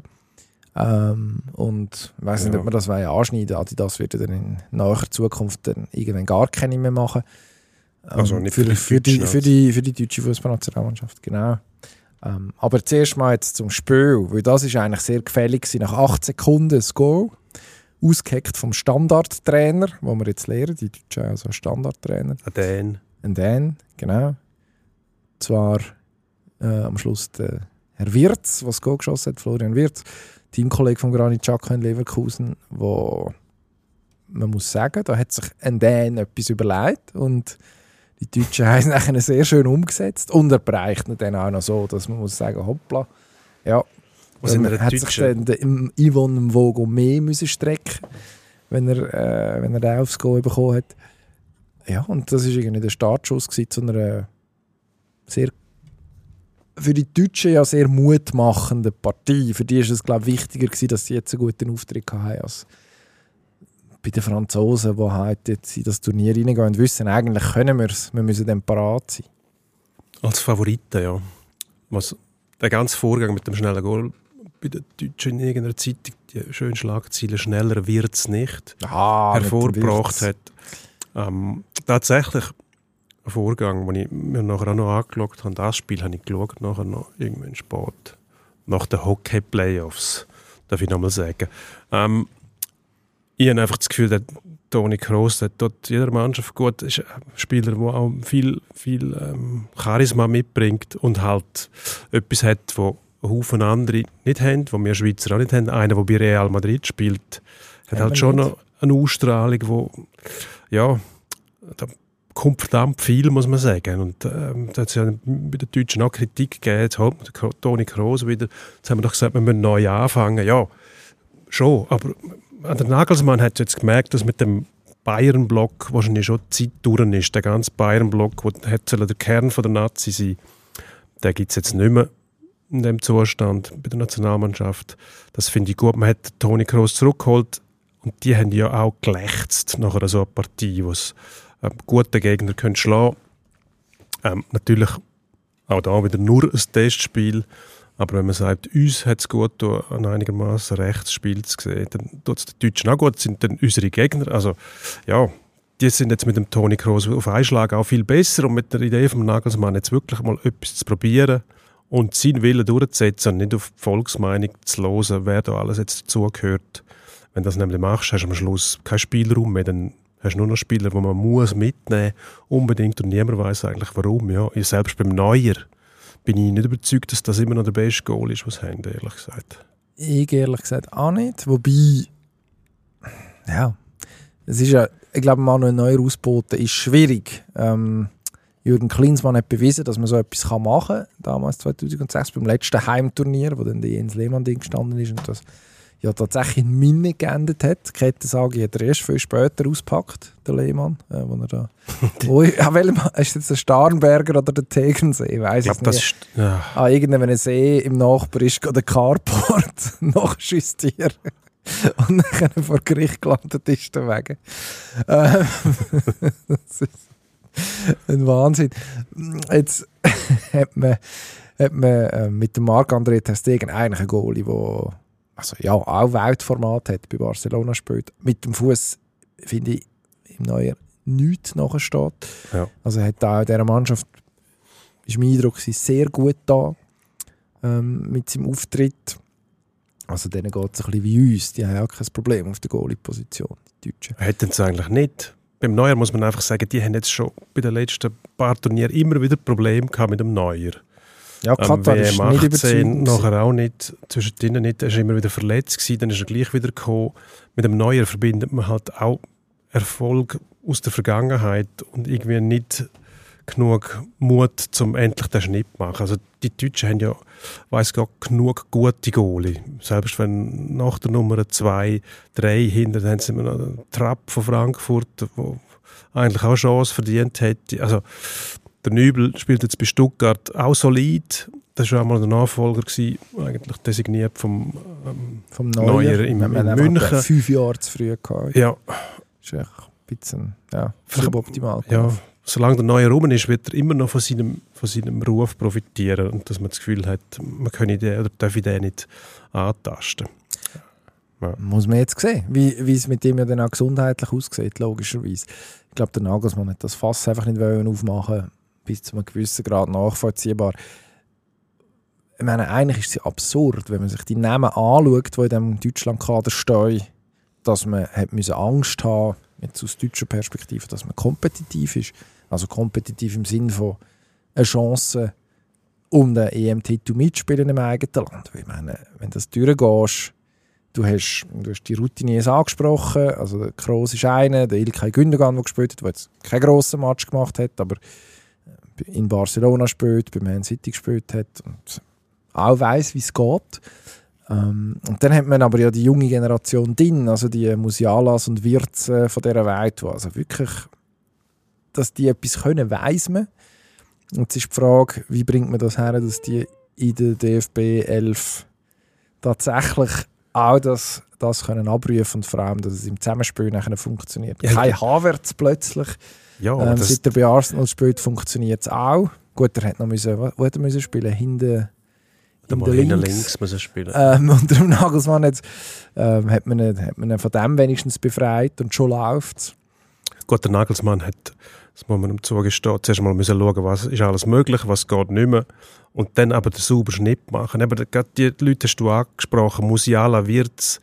Ähm, und ich weiss nicht, ja. ob man das anschneiden will. Adidas wird dann in naher Zukunft dann irgendwann gar keine mehr machen. Ähm, also nicht für, für, für, die, für, die, für die deutsche Fußballnationalmannschaft, genau. Ähm, aber zuerst mal jetzt zum Spiel, weil das ist eigentlich sehr gefällig gewesen. Nach acht Sekunden das Goal, ausgehackt vom Standardtrainer, wo wir jetzt lernen, die Deutschen haben also Standardtrainer. Den. Und dann, genau. Zwar äh, am Schluss der Herr Wirtz, der das Goal geschossen hat, Florian Wirtz, Teamkollege von Granit Xhaka in Leverkusen, wo man muss sagen, da hat sich ein Dan etwas überlegt und die Deutschen haben es nachher sehr schön umgesetzt und er bereicht ihn dann auch noch so, dass man muss sagen, hoppla, ja, was in der hat Deutschen? sich dann der Yvonne Mvogo mehr müssen strecken, wenn er, äh, wenn er den aufs Goal bekommen hat. Ja, und das war irgendwie der Startschuss zu einer sehr, für die Deutschen ja sehr mutmachenden Partie. Für die war es, glaube ich, wichtiger gewesen, dass sie jetzt einen guten Auftritt hatten, als bei den Franzosen, die halt jetzt in das Turnier reingehen und wissen, eigentlich können wir es, wir müssen dann parat sein. Als Favoriten, ja. Was, der ganze Vorgang mit dem schnellen Goal bei den Deutschen in irgendeiner Zeitung, die schönen Schlagzeilen, schneller wird es nicht, ah, hervorgebracht hat. Ähm, tatsächlich ein Vorgang, den ich mir nachher auch noch angeschaut habe. Das Spiel habe ich geschaut, nachher noch irgendwann spät. Nach den Hockey-Playoffs, darf ich nochmal sagen. Ähm, ich habe einfach das Gefühl, der Toni Kroos, der dort jeder Mannschaft gut ist, ein Spieler, der auch viel, viel ähm, Charisma mitbringt und halt etwas hat, was Haufen andere nicht haben, die wir Schweizer auch nicht haben. Einer, der bei Real Madrid spielt, hat halt schon noch eine Ausstrahlung, wo ja, da kommt verdammt viel, muss man sagen. Und ähm, da hat es ja bei den Deutschen auch Kritik gegeben. Jetzt holt man den Toni Kroos wieder. Jetzt haben wir doch gesagt, wir müssen neu anfangen. Ja, schon. Aber der Nagelsmann hat jetzt gemerkt, dass mit dem Bayern-Block wahrscheinlich schon die Zeit durch ist. Der ganze Bayern-Block, der der Kern von der Nazi sein, den gibt es jetzt nicht mehr in dem Zustand bei der Nationalmannschaft. Das finde ich gut. Man hat Toni Kroos zurückgeholt. Und die haben ja auch gelächzt nach einer so einer Partie, wo es ähm, gute Gegner können schlagen können. Ähm, natürlich auch da wieder nur ein Testspiel. Aber wenn man sagt, uns hat es gut getan, ein einigermaßen rechtes Spiel zu sehen, dann tut es den Deutschen auch gut. Das sind dann unsere Gegner. Also, ja, die sind jetzt mit dem Toni Kroos auf einen Schlag auch viel besser. Und mit der Idee vom Nagelsmann jetzt wirklich mal etwas zu probieren und seinen Willen durchzusetzen und nicht auf die Volksmeinung zu hören, wer da alles jetzt dazugehört. Wenn du das nämlich machst, hast du am Schluss keinen Spielraum mehr, dann hast du nur noch Spieler, die man muss mitnehmen muss, unbedingt, und niemand weiß eigentlich warum. Ja, selbst beim Neuer bin ich nicht überzeugt, dass das immer noch der beste Goal ist, was sie haben, ehrlich gesagt. Ich ehrlich gesagt auch nicht, wobei, ja, es ist ja, ich glaube, Manuel Neuer ausboten ist schwierig. Ähm, Jürgen Klinsmann hat bewiesen, dass man so etwas machen kann, damals zweitausendsechs beim letzten Heimturnier, wo dann der Jens Lehmann-Ding gestanden ist und das ja tatsächlich in Minne geendet hat. Die Kettensage hat er erst viel später ausgepackt, der Lehmann. Äh, wo er da, wo ich, ja, welchem, ist das der Starnberger oder der Tegernsee? Ich weiss es nicht. Ist, ja. Ah, irgendein See im Nachbar ist der Carport nachjustieren und dann vor Gericht gelandet ist deswegen. Äh, das ist ein Wahnsinn. Jetzt hat man hat man äh, mit dem Marc-André ter Stegen eigentlich einen Goalie, der also, ja, auch Weltformat hat, bei Barcelona spielt. Mit dem Fuß finde ich im Neuer nichts nachsteht. Ja. Also er hat auch in dieser Mannschaft, ist mein Eindruck, sehr gut da ähm, mit seinem Auftritt. Also denen geht es ein bisschen wie uns. Die haben auch kein Problem auf der Goalie-Position, die Deutschen. Hätten sie eigentlich nicht. Beim Neuer muss man einfach sagen, die haben jetzt schon bei den letzten paar Turnieren immer wieder Probleme gehabt mit dem Neuer. Ja, Katar ähm, ist nicht überzeugend. Nachher auch nicht, zwischendrin nicht. Er war immer wieder verletzt gewesen, dann ist er gleich wieder gekommen. Mit dem Neuer verbindet man halt auch Erfolg aus der Vergangenheit und irgendwie nicht genug Mut, um endlich den Schnitt zu machen. Also die Deutschen haben ja, weiss Gott, genug gute Goalie. Selbst wenn nach der Nummer zwei, drei hinter, dann haben sie immer noch einen Trapp von Frankfurt, der eigentlich auch eine Chance verdient hätte. Also der Nübel spielt jetzt bei Stuttgart auch solid. Das war auch mal der Nachfolger gewesen, eigentlich designiert vom, ähm, vom Neuer, Neuer in, in München. Fünf Jahre zu früh gehabt. Ja. Das ist echt ein bisschen, ja, suboptimal. Ja, solange der Neue rum ist, wird er immer noch von seinem, von seinem Ruf profitieren und dass man das Gefühl hat, man könne den oder darf den nicht antasten. Ja. Muss man jetzt sehen, wie, wie es mit dem ja dann auch gesundheitlich aussieht, logischerweise. Ich glaube, der Nagelsmann hat das Fass einfach nicht aufmachen, bis zu einem gewissen Grad nachvollziehbar. Ich meine, eigentlich ist es absurd, wenn man sich die Namen anschaut, die in diesem Deutschland-Kader stehen, dass man hat müssen Angst haben jetzt aus deutscher Perspektive, dass man kompetitiv ist. Also kompetitiv im Sinne von eine Chance, um den E M-Titel mitzuspielen im eigenen Land. Weil ich meine, wenn das durchgehst, du hast, du hast die Routiniers angesprochen, also der Kroos ist einer, der Ilkay Gündogan, der gespielt hat, der jetzt keinen grossen Match gemacht hat, aber in Barcelona spielt, bei Man City gespielt hat und auch weiss, wie es geht. Ähm, und dann hat man aber ja die junge Generation drin, also die Musialas und Wirtz äh, von dieser Welt, die also wirklich, dass die etwas können, weiss man. Und jetzt ist die Frage, wie bringt man das her, dass die in der D F B elf tatsächlich auch das, das können abrufen und vor allem, dass es im Zusammenspiel nachher funktioniert. Ja, Kein Havertz plötzlich. Ja, ähm, das seit er bei Arsenal spielt, funktioniert es auch. Gut, er hat noch müssen, wo hat er müssen spielen? Hinten in der links, links müssen spielen. Ähm, unter dem Nagelsmann jetzt, ähm, hat, man ihn, hat man ihn von dem wenigstens befreit und schon läuft es. Gut, der Nagelsmann hat, das muss man ihm zugestehen, zuerst mal müssen schauen, was ist alles möglich, was geht nicht mehr. Und dann aber den sauberen Schnitt machen. Aber gerade die Leute hast du angesprochen, Musiala, Wirtz.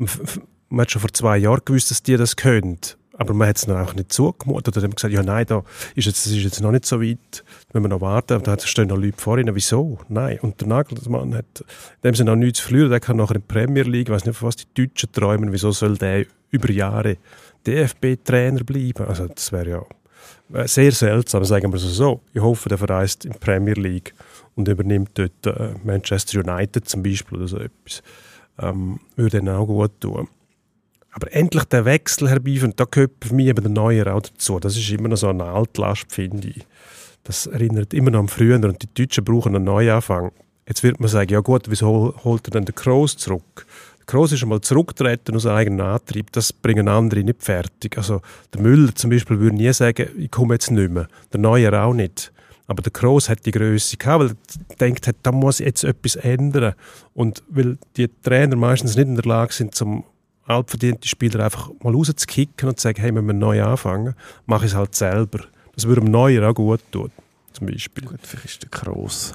Man hat schon vor zwei Jahren gewusst, dass die das können. Aber man hat es dann auch nicht zugemutet. Oder haben gesagt, ja nein, da ist jetzt, das ist jetzt noch nicht so weit, wenn wir noch warten. Da stehen noch Leute vor ihnen. Wieso? Nein. Und der Nagelsmann hat in dem Sinne noch nichts zu verlieren. Der kann nachher in der Premier League, ich weiss nicht, was die Deutschen träumen, wieso soll der über Jahre D F B-Trainer bleiben? Also das wäre ja sehr seltsam, sagen wir es so. Ich hoffe, der verreist in die Premier League und übernimmt dort äh, Manchester United zum Beispiel oder so etwas. Ähm, würde ihnen auch gut tun. Aber endlich der Wechsel herbeiführen, da gehört für mich eben der Neue auch dazu. Das ist immer noch so eine Altlast, finde ich. Das erinnert immer noch an früher und die Deutschen brauchen einen Neuanfang. Jetzt wird man sagen, ja gut, wieso holt er denn den Kroos zurück? Der Kroos ist einmal zurückgetreten aus eigenem Antrieb, das bringen andere nicht fertig. Also der Müller zum Beispiel würde nie sagen, ich komme jetzt nicht mehr. Der Neuer auch nicht. Aber der Kroos hat die Grösse gehabt, weil er denkt, da muss jetzt etwas ändern. Und weil die Trainer meistens nicht in der Lage sind, zum altverdiente Spieler einfach mal rauszukicken und zu sagen, hey, wir müssen neu anfangen, mache ich es halt selber. Das würde dem Neuer auch gut tun, zum Beispiel. Gut, vielleicht ist der Kroos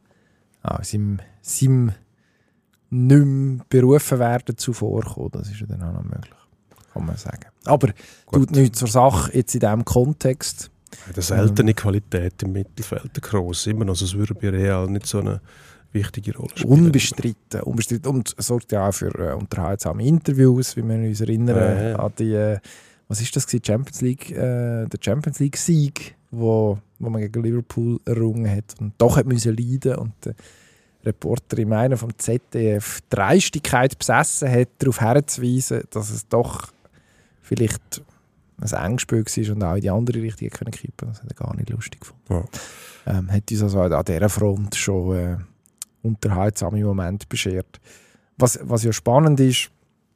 ah, seinem, seinem nicht mehr berufen werden zuvorkommen. Das ist ja dann auch noch möglich, kann man sagen. Aber gut, tut nichts zur Sache, jetzt in diesem Kontext. Eine seltene ähm, Qualität im Mittelfeld, der Kroos. Immer noch, sonst würde bei Real nicht so eine wichtige Rolle spielen. Unbestritten, unbestritten. Und sorgt ja auch für äh, unterhaltsame Interviews, wie wir uns erinnern äh, ja. an die, äh, was ist das gewesen? Champions League, äh, der Champions League Sieg, wo, wo man gegen Liverpool errungen hat und doch hat müssen leiden und der Reporter im einen vom Z D F Dreistigkeit besessen hat, darauf hinzuweisen, dass es doch vielleicht ein enges Spiel war und auch in die andere Richtung können kippen. Das hat er gar nicht lustig gefunden. Ja. Ähm, hat uns also an dieser Front schon äh, unterhaltsame Momente beschert. Was, was ja spannend ist,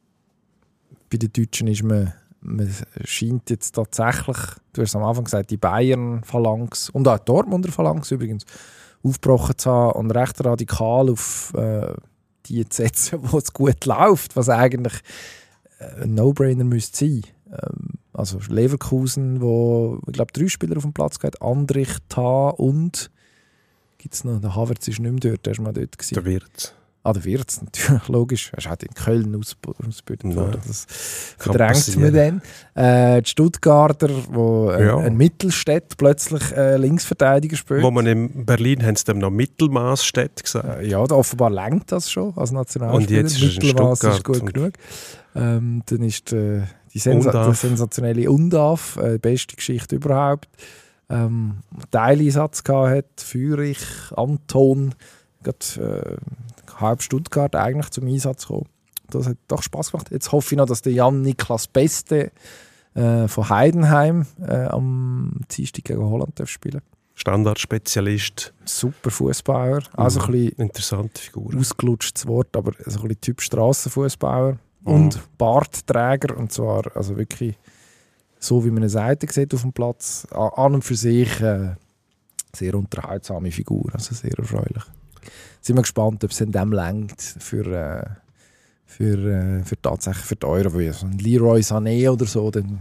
bei den Deutschen ist man, man scheint jetzt tatsächlich, du hast am Anfang gesagt, die Bayern-Phalanx und auch die Dortmunder Phalanx übrigens, aufgebrochen zu haben und recht radikal auf äh, die zu setzen, wo es gut läuft, was eigentlich ein No-Brainer müsste sein. Ähm, also Leverkusen, wo ich glaube drei Spieler auf dem Platz gehabt, Andrich, Tah und gibt es noch, der Havertz ist nicht mehr dort, der war mal dort gewesen. Der Wirtz. Ah, der Wirtz, natürlich, logisch. Er ist halt in Köln ausgebildet Ja. worden. Das verdrängt mir dann. Äh, die Stuttgarter, wo äh, Ja. ein Mittelstädt plötzlich äh, Linksverteidiger spielt. Wo man in Berlin haben sie dem noch Mittelmaßstädt gesagt. Äh, ja, da offenbar lenkt das schon als Nationalspieler. Und jetzt ist er in Mittelmaß ist Stuttgart gut genug. Ähm, dann ist äh, die Sensa Undav. der sensationelle Undav, äh, beste Geschichte überhaupt. Ähm, Teileinsatz gehabt hat, Fürich, Anton, gerade äh, halb Stuttgart eigentlich zum Einsatz gekommen. Das hat doch Spass gemacht. Jetzt hoffe ich noch, dass der Jan-Niklas Beste äh, von Heidenheim äh, am Dienstag gegen Holland darf spielen. Standardspezialist. Super Fußballer, also ein bisschen Interessante Figur. ausgelutschtes Wort, aber so ein bisschen Typ Strassenfußballer und Bartträger, und zwar also wirklich so, wie man eine Seite sieht auf dem Platz, an und für sich äh, sehr unterhaltsame Figur, also sehr erfreulich. Sind wir gespannt, ob es in dem reicht für, äh, für, äh, für tatsächlich für die Euro, weil so ein Leroy Sané oder so, dann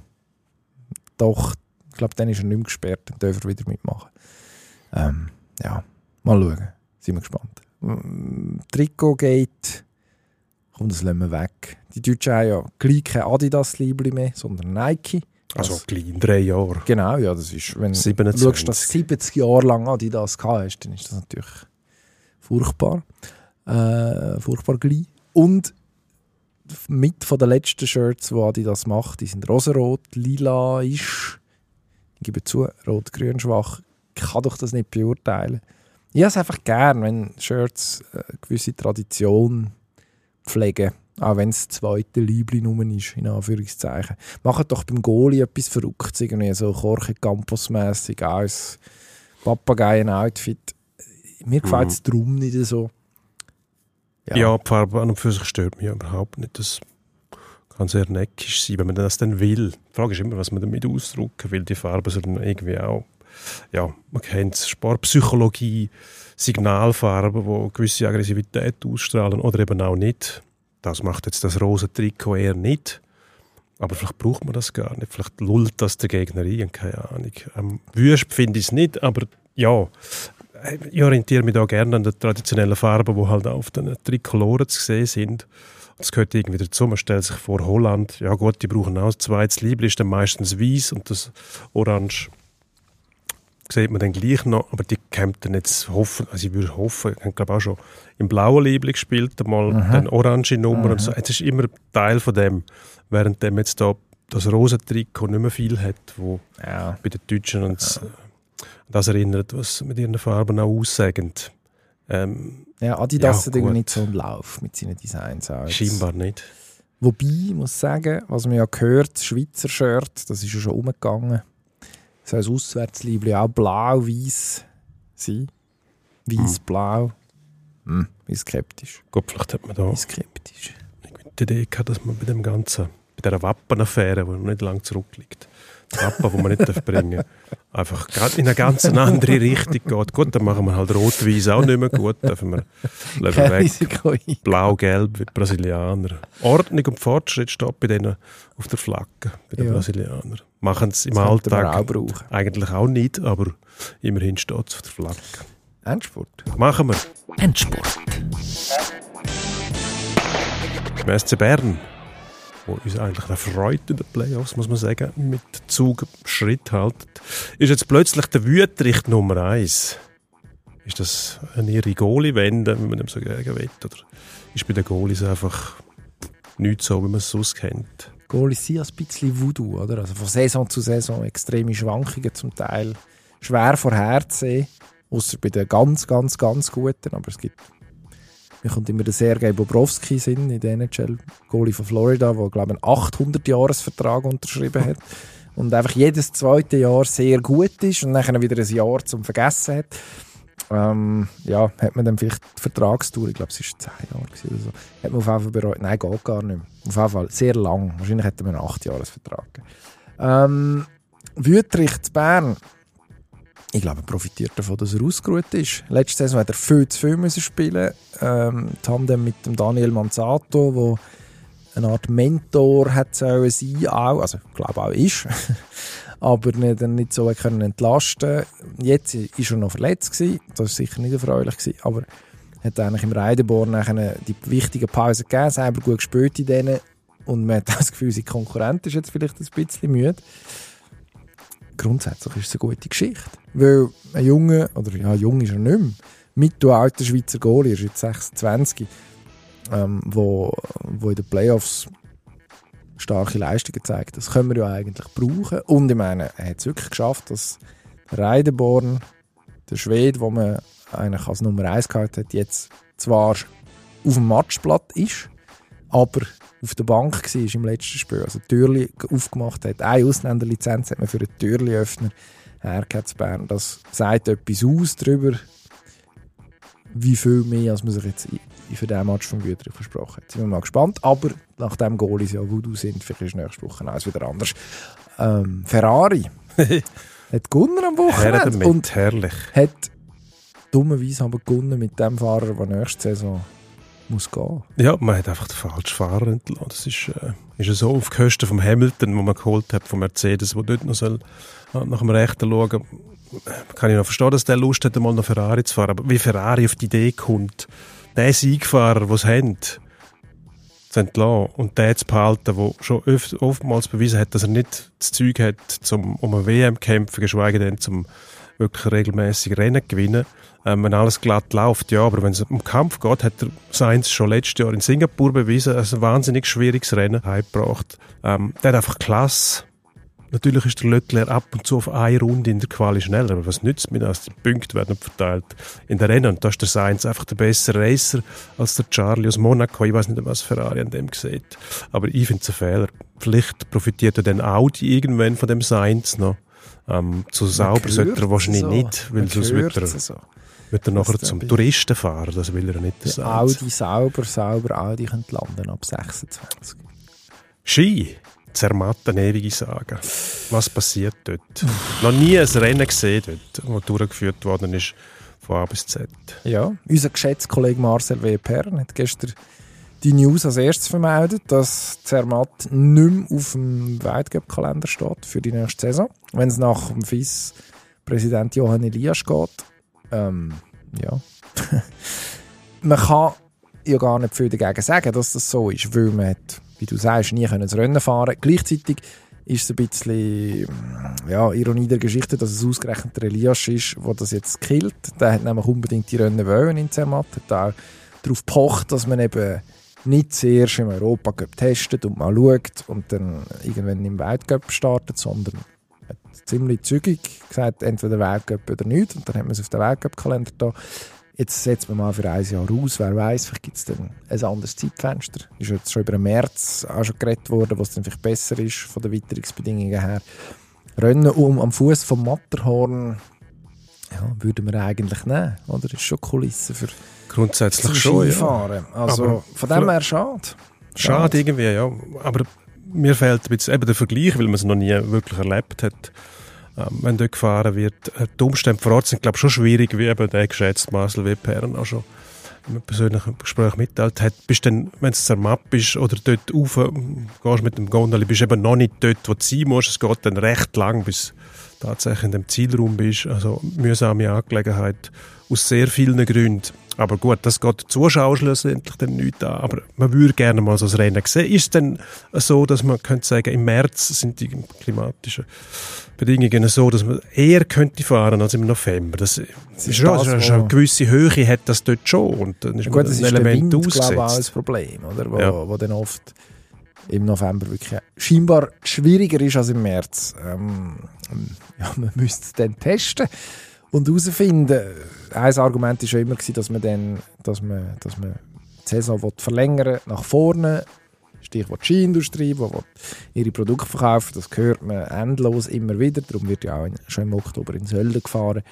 doch, ich glaube, dann ist er nicht mehr gesperrt, dann dürfen wir wieder mitmachen. Ähm, ja, mal schauen, sind wir gespannt. Ähm, Trikot geht, komm, das lassen wir weg. Die Deutschen haben ja gleich kein Adidas-Liebli mehr, sondern Nike. Also gleich in drei Jahren. Genau, ja, das ist, wenn siebenundzwanzig. du schaust, dass siebzig Jahre lang Adidas gehabt hast, dann ist das natürlich furchtbar. Äh, furchtbar gleich. Und mit von den letzten Shirts, die Adidas macht, die sind rosarot, lila ist, ich gebe zu, rot-grün schwach. Ich kann doch das nicht beurteilen. Ich habe es einfach gern, wenn Shirts eine gewisse Tradition pflegen. Auch wenn es das zweite Liebling ist, in Anführungszeichen. Macht doch beim Goalie etwas Verrücktes, irgendwie so Jorge Campos-mässig, auch ein Papageien-Outfit. Mir gefällt es mhm. darum nicht so. Ja. ja, die Farbe an und für sich stört mich überhaupt nicht. Das kann sehr neckisch sein, wenn man das dann will. Die Frage ist immer, was man damit ausdrücken will. Die Farben sollen irgendwie auch, ja, man kennt es, Sportpsychologie, Signalfarben, die gewisse Aggressivität ausstrahlen oder eben auch nicht. Das macht jetzt das rosa Trikot eher nicht. Aber vielleicht braucht man das gar nicht. Vielleicht lullt das der Gegner ein, keine Ahnung. Ähm, wüst finde ich es nicht, aber ja, ich orientiere mich da gerne an den traditionellen Farben, die halt auf den Trikoloren zu sehen sind. Das gehört irgendwie dazu. Man stellt sich vor, Holland, ja gut, die brauchen auch ein zweites Liebling, ist dann meistens weiß und das Orange sieht man dann gleich noch, aber die kämpfen dann jetzt hoffen, also ich würde hoffen, ich habe glaube auch schon im blauen Liebling gespielt, einmal mhm. den orange Nummer mhm. und so. Es ist immer Teil von dem, während dem jetzt da das rosa Trikot nicht mehr viel hat, wo ja. bei den Deutschen uns ja. das erinnert, was mit ihren Farben auch aussagen. Ähm, ja, Adidas ja, hat irgendwie nicht so einen Lauf mit seinen Designs. Auch. Scheinbar nicht. Wobei, ich muss sagen, was man ja gehört, das Schweizer Shirt, das ist ja schon umgegangen. Soll das Auswärtsliebling auch blau-weiß sein? Weiß-blau. Hm, bin skeptisch. Gut, vielleicht hat man da bin skeptisch. die Idee gehabt, dass man bei dem Ganzen, bei dieser Wappenaffäre, die noch nicht lange zurückliegt, die Wappen, die man nicht bringen darf, einfach in eine ganz andere Richtung geht. Gut, dann machen wir halt rot-weiß auch nicht mehr gut. Dürfen wir weg. Blau-gelb wie die Brasilianer. Ordnung und Fortschritt steht bei denen auf der Flagge, bei den ja. Brasilianern. Machen es im das Alltag auch eigentlich auch nicht, aber immerhin steht es auf der Flagge. Endspurt. Machen wir. Endspurt. Im S C Bern, wo uns eigentlich erfreut in den Playoffs, muss man sagen, mit Zug Schritt halten, ist jetzt plötzlich der Wüterich Nummer eins. Ist das eine ihre Goalie-Wende, wenn man dem so gegen will? Oder ist bei den Goalies einfach nicht so, wie man es sonst kennt? Goalies sind ein bisschen Voodoo, oder? Also von Saison zu Saison extreme Schwankungen zum Teil. Schwer vorherzusehen, außer bei den ganz, ganz, ganz Guten. Aber es gibt, mir kommt immer der Sergej Bobrovsky in in der N H L, Goalie von Florida, der, glaube ich, einen achthundert-Jahres-Vertrag unterschrieben hat und einfach jedes zweite Jahr sehr gut ist und dann wieder ein Jahr zum Vergessen hat. Ähm, ja, hat man dann vielleicht die Vertragstour, ich glaube, es war zehn Jahre oder so, hat man auf jeden Fall bereut. Nein, geht gar nicht mehr. Auf jeden Fall sehr lang. Wahrscheinlich hätte man einen acht Jahres Vertrag gegeben. Ähm, Wüterich zu Bern ich glaube, er profitiert davon, dass er ausgeruht ist. Letzte Saison hat er viel zu viel müssen spielen. Ähm, Tandem mit dem Daniel Manzato, wo eine Art Mentor hat sollen sein, auch, also ich glaube auch ist, aber nicht, nicht so können entlasten. Jetzt war er noch verletzt gewesen. Das war sicher nicht erfreulich gewesen, aber hat eigentlich im Reidenborn die wichtigen Pausen gegeben, selber gut gespielt in denen und man hat das Gefühl, sein Konkurrent ist jetzt vielleicht ein bisschen müde. Grundsätzlich ist es eine gute Geschichte, weil ein Junge, oder ja, jung ist er nicht mehr, mittelalter Schweizer Goalie, er ist jetzt sechsundzwanzig, ähm, wo, wo in den Playoffs starke Leistungen zeigt. Das können wir ja eigentlich brauchen. Und ich meine, er hat es wirklich geschafft, dass Reidenborn, der Schwede, wo man eigentlich als Nummer eins gehabt hat, jetzt zwar auf dem Matchblatt ist, aber auf der Bank war im letzten Spiel. Also Türli aufgemacht hat. Eine Ausländerlizenz hat man für einen Türli-Öffner hergegeben zu Bern. Das sagt etwas aus darüber, wie viel mehr, als man sich jetzt für diesen Match von Güterich versprochen hat. Sind wir mal gespannt. Aber nach dem Goalies ja Voodoo sind, vielleicht ist nächste Woche alles wieder anders. Ähm, Ferrari hat gewonnen am Wochenende und herrlich. Hat dummerweise aber gewonnen mit dem Fahrer, der nächste Saison muss gehen. Ja, man hat einfach den falschen Fahrer entlassen. Das ist, äh, ist ja so auf die Kosten vom Hamilton, wo man geholt hat, von Mercedes, der dort noch soll, äh, nach dem Rechten schauen. Kann ich noch verstehen, dass der Lust hat, mal noch Ferrari zu fahren. Aber wie Ferrari auf die Idee kommt, den Siegfahrer, den sie haben, zu entlassen und den zu behalten, der schon oft, oftmals bewiesen hat, dass er nicht das Zeug hat, zum, um eine W M zu kämpfen, geschweige denn zum wirklich regelmäßig Rennen zu gewinnen. Ähm, wenn alles glatt läuft, ja, aber wenn es um Kampf geht, hat der Sainz schon letztes Jahr in Singapur bewiesen, ein wahnsinnig schwieriges Rennen heimgebracht. Ähm, der hat einfach Klasse. Natürlich ist der Leclerc ab und zu auf eine Runde in der Quali schneller, aber was nützt mir das? Die Punkte werden verteilt in der Rennen und da ist der Sainz einfach der bessere Racer als der Charlie aus Monaco. Ich weiß nicht, was Ferrari an dem sieht, aber ich finde es ein Fehler. Vielleicht profitiert er dann Audi irgendwann von dem Sainz noch. Ähm, zu sauber sollte er wahrscheinlich so. nicht, weil sonst wird er, so. wird er nachher zum Touristenfahrer, das will er nicht. Das Audi sauber, sauber, Audi könnte landen ab sechsundzwanzig. Ski, Zermatt, eine ewige Sage. Was passiert dort? Noch nie ein Rennen gesehen dort, das durchgeführt worden ist, von A bis Z. Ja, unser geschätzter Kollege Marcel W. Perren hat gestern die News als erstes vermeldet, dass Zermatt nicht mehr auf dem Weltcup-Kalender steht für die nächste Saison. Wenn es nach dem F I S-Präsident Johann Elias geht. Ähm, ja. Man kann ja gar nicht viel dagegen sagen, dass das so ist, weil man hat, wie du sagst, nie können das Rennen fahren. Gleichzeitig ist es ein bisschen ja, Ironie der Geschichte, dass es ausgerechnet der Elias ist, der das jetzt killt. Der hat nämlich unbedingt die Rennen wollen in Zermatt. Hat auch darauf gepocht, dass man eben nicht zuerst im Europacup testet und mal schaut und dann irgendwann im Weltcup startet, sondern hat ziemlich zügig gesagt, entweder Weltcup oder nichts, und dann hat man es auf den Weltcup-Kalender da. Jetzt setzt man mal für ein Jahr aus, wer weiß, vielleicht gibt es dann ein anderes Zeitfenster. Ist jetzt schon über den März auch schon geredet worden, was dann vielleicht besser ist von den Witterungsbedingungen her. Rennen um am Fuß vom Matterhorn, ja, würden wir eigentlich nehmen, oder? Das ist schon Kulisse für grundsätzlich schon, Skifahren. Ja. Also aber von dem her schade. Schade, schade irgendwie, ja. Aber mir fehlt ein bisschen eben der Vergleich, weil man es noch nie wirklich erlebt hat, ähm, wenn dort gefahren wird. Die Umstände vor Ort sind, glaube ich, schon schwierig, wie eben der geschätzte Marcel W. Perren auch schon im persönlichen Gespräch mitteilt hat. Bist dann, wenn es Zermatt bist oder dort rauf gehst mit dem Gondeli, bist du eben noch nicht dort, wo du sein musst. Es geht dann recht lang, bis du tatsächlich in dem Zielraum bist. Also mühsame Angelegenheit aus sehr vielen Gründen. Aber gut, das geht den Zuschauern schlussendlich dann nicht an. Aber man würde gerne mal so ein Rennen sehen. Ist es denn so, dass man könnte sagen, im März sind die klimatischen Bedingungen so, dass man eher könnte fahren als im November? Das, das ist schon, das, schon eine gewisse Höhe hat das dort schon. Und dann ist ja, gut, das ein ist Element der Wind, glaube ich, auch ein Problem, oder? Wo, ja. wo dann oft im November wirklich scheinbar schwieriger ist als im März. Ähm, ja, man müsste es dann testen und herausfinden. Ein Argument war schon immer, dass man, dann, dass man, dass man die Saison verlängern will, nach vorne. Stichwort Skiindustrie, die ihre Produkte verkaufen. Das hört man endlos immer wieder. Darum wird ja auch in, schon im Oktober in Sölden gefahren.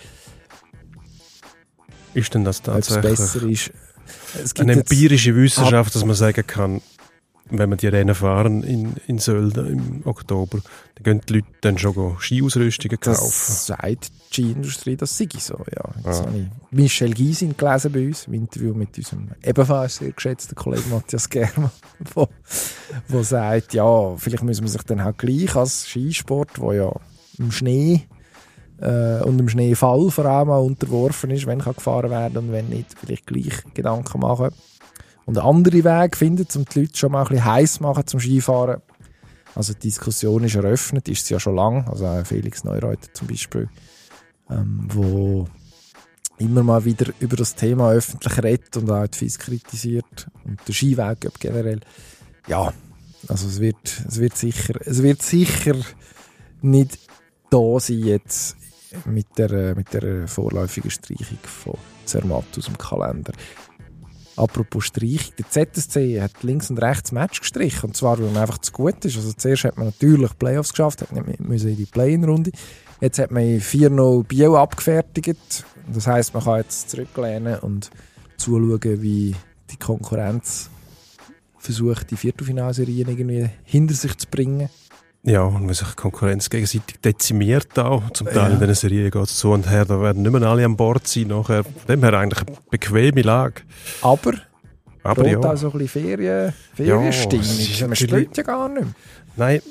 Ist denn das tatsächlich besser ist? Es gibt eine empirische Wissenschaft, dass man sagen kann, wenn wir die Rennen fahren in, in Sölden im Oktober, dann gehen die Leute dann schon Skiausrüstungen kaufen. Das sagt die Skiindustrie, das sei so, ja. Jetzt Ah. habe ich Michel Gysin gelesen bei uns, im Interview mit unserem ebenfalls sehr geschätzten Kollegen Matthias Germann, wo, wo sagt, ja, vielleicht müssen wir sich dann auch gleich als Skisport, wo ja im Schnee äh, und im Schneefall vor allem auch unterworfen ist, wenn kann gefahren werden und wenn nicht, vielleicht gleich Gedanken machen und andere Wege finden, um die Leute schon mal ein bisschen heiß machen zum Skifahren. Also die Diskussion ist eröffnet, ist sie ja schon lange, also auch Felix Neureuter zum Beispiel, ähm, wo immer mal wieder über das Thema öffentlich redet und auch die F I S kritisiert und der Skiweg generell. Ja, also es wird, es wird sicher, es wird sicher nicht da sein jetzt mit der, mit der vorläufigen Streichung von Zermatt aus dem Kalender. Apropos Streichung, der Z S C hat links und rechts Match gestrichen, und zwar, weil man einfach zu gut ist. Also zuerst hat man natürlich Playoffs geschafft, hat nicht müssen in die Play-in-Runde. Jetzt hat man vier null Biel abgefertigt. Das heisst, man kann jetzt zurücklehnen und zuschauen, wie die Konkurrenz versucht, die Viertelfinalserien irgendwie hinter sich zu bringen. Ja, und wenn sich die Konkurrenz gegenseitig dezimiert auch, zum Teil Ja. in diesen Serien geht es so und her, da werden nicht mehr alle an Bord sein, nachher, von dem her eigentlich eine bequeme Lage. Aber Aber droht ja, auch so ein bisschen Ferien, Ferienstimmung. es ist Man natürlich- spielt ja gar nicht mehr. nein,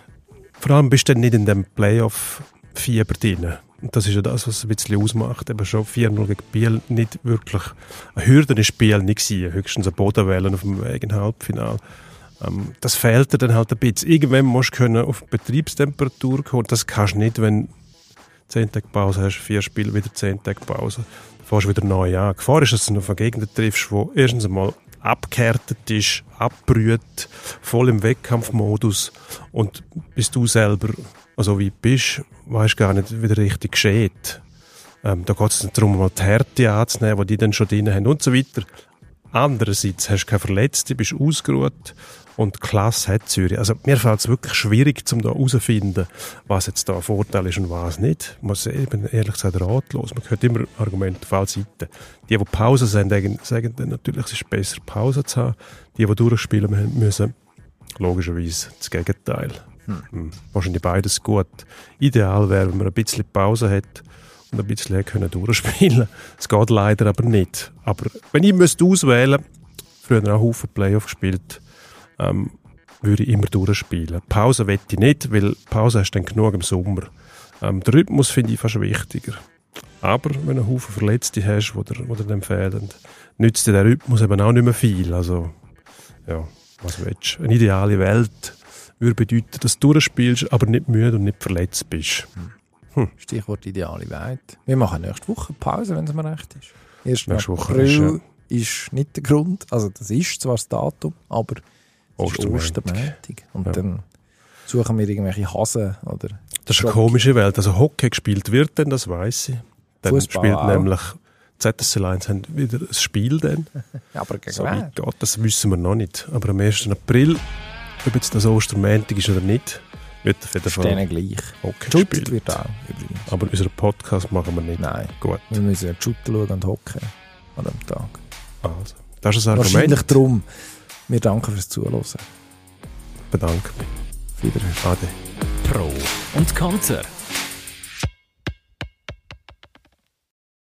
vor allem bist du dann nicht in dem Playoff-Fieber drin. Und das ist ja das, was es ein bisschen ausmacht. Eben schon vier null gegen Biel, nicht wirklich ein Hürdenspiel nicht gewesen, höchstens ein Bodenwellen auf dem Weg in Halbfinale. Ähm, das fehlt dir dann halt ein bisschen. Irgendwann musst du können auf Betriebstemperatur kommen. Das kannst du nicht, wenn du zehn Tage Pause hast, vier Spiele, wieder zehn Tage Pause. Dann fährst du wieder neu an. Die Gefahr ist, dass du auf einen Gegner triffst, der erstens einmal abgehärtet ist, abbrüht, voll im Wettkampfmodus, und bis du selber, also wie du bist, weisst gar nicht, wie der richtig geschieht. Ähm, da geht es nicht darum, mal die Härte anzunehmen, die die dann schon drin haben und so weiter. Andererseits hast du keine Verletzte, bist ausgeruht, und Klasse hat Zürich. Also mir fällt es wirklich schwierig, um da herauszufinden, was jetzt da ein Vorteil ist und was nicht. Man muss eben ehrlich gesagt ratlos. Man hört immer Argumente auf allen Seiten. Die, die Pause sind, sagen dann natürlich, es ist besser, Pause zu haben. Die, die durchspielen müssen, logischerweise das Gegenteil. Hm. Hm. Wahrscheinlich beides gut. Ideal wäre, wenn man ein bisschen Pause hat und ein bisschen können durchspielen. Es geht leider aber nicht. Aber wenn ich müsste auswählen, früher auch Haufen Playoff gespielt, ähm, würde ich immer durchspielen. Pause wette ich nicht, weil Pause hast du dann genug im Sommer. Ähm, der Rhythmus finde ich fast wichtiger. Aber wenn du einen Haufen Verletzte hast, die dir, die dir dann fehlen, nützt dir der Rhythmus eben auch nicht mehr viel. Also, ja, was willst du? Eine ideale Welt würde bedeuten, dass du durchspielst, aber nicht müde und nicht verletzt bist. Hm. Stichwort ideale Welt. Wir machen nächste Woche Pause, wenn es mir recht ist. Erst Nächste Woche April ist, ist nicht der Grund. Also das ist zwar das Datum, aber es ist Ostermontag. Ostermontag. Und Ja. dann suchen wir irgendwelche Hasen oder Das ist eine Schock. komische Welt. Also Hockey gespielt wird dann, das weiss ich. Dann Fußball spielt auch. nämlich Z S C Lions haben wieder ein Spiel dann. Aber gegen So wer? weit geht, das wissen wir noch nicht. Aber am ersten April, ob jetzt das Ostermontag ist oder nicht, wird auf jeden Ist Fall denen gleich. Hockey Shootet gespielt. wird auch übrigens. Aber unseren Podcast machen wir nicht. Nein, Gut, wir müssen shooten schauen und hocken an dem Tag. also. Das ist ein Wahrscheinlich Argument. darum. Wir danken fürs Zuhören. Bedanke mich. Auf Wiederhören. Ade. Pro und Konter.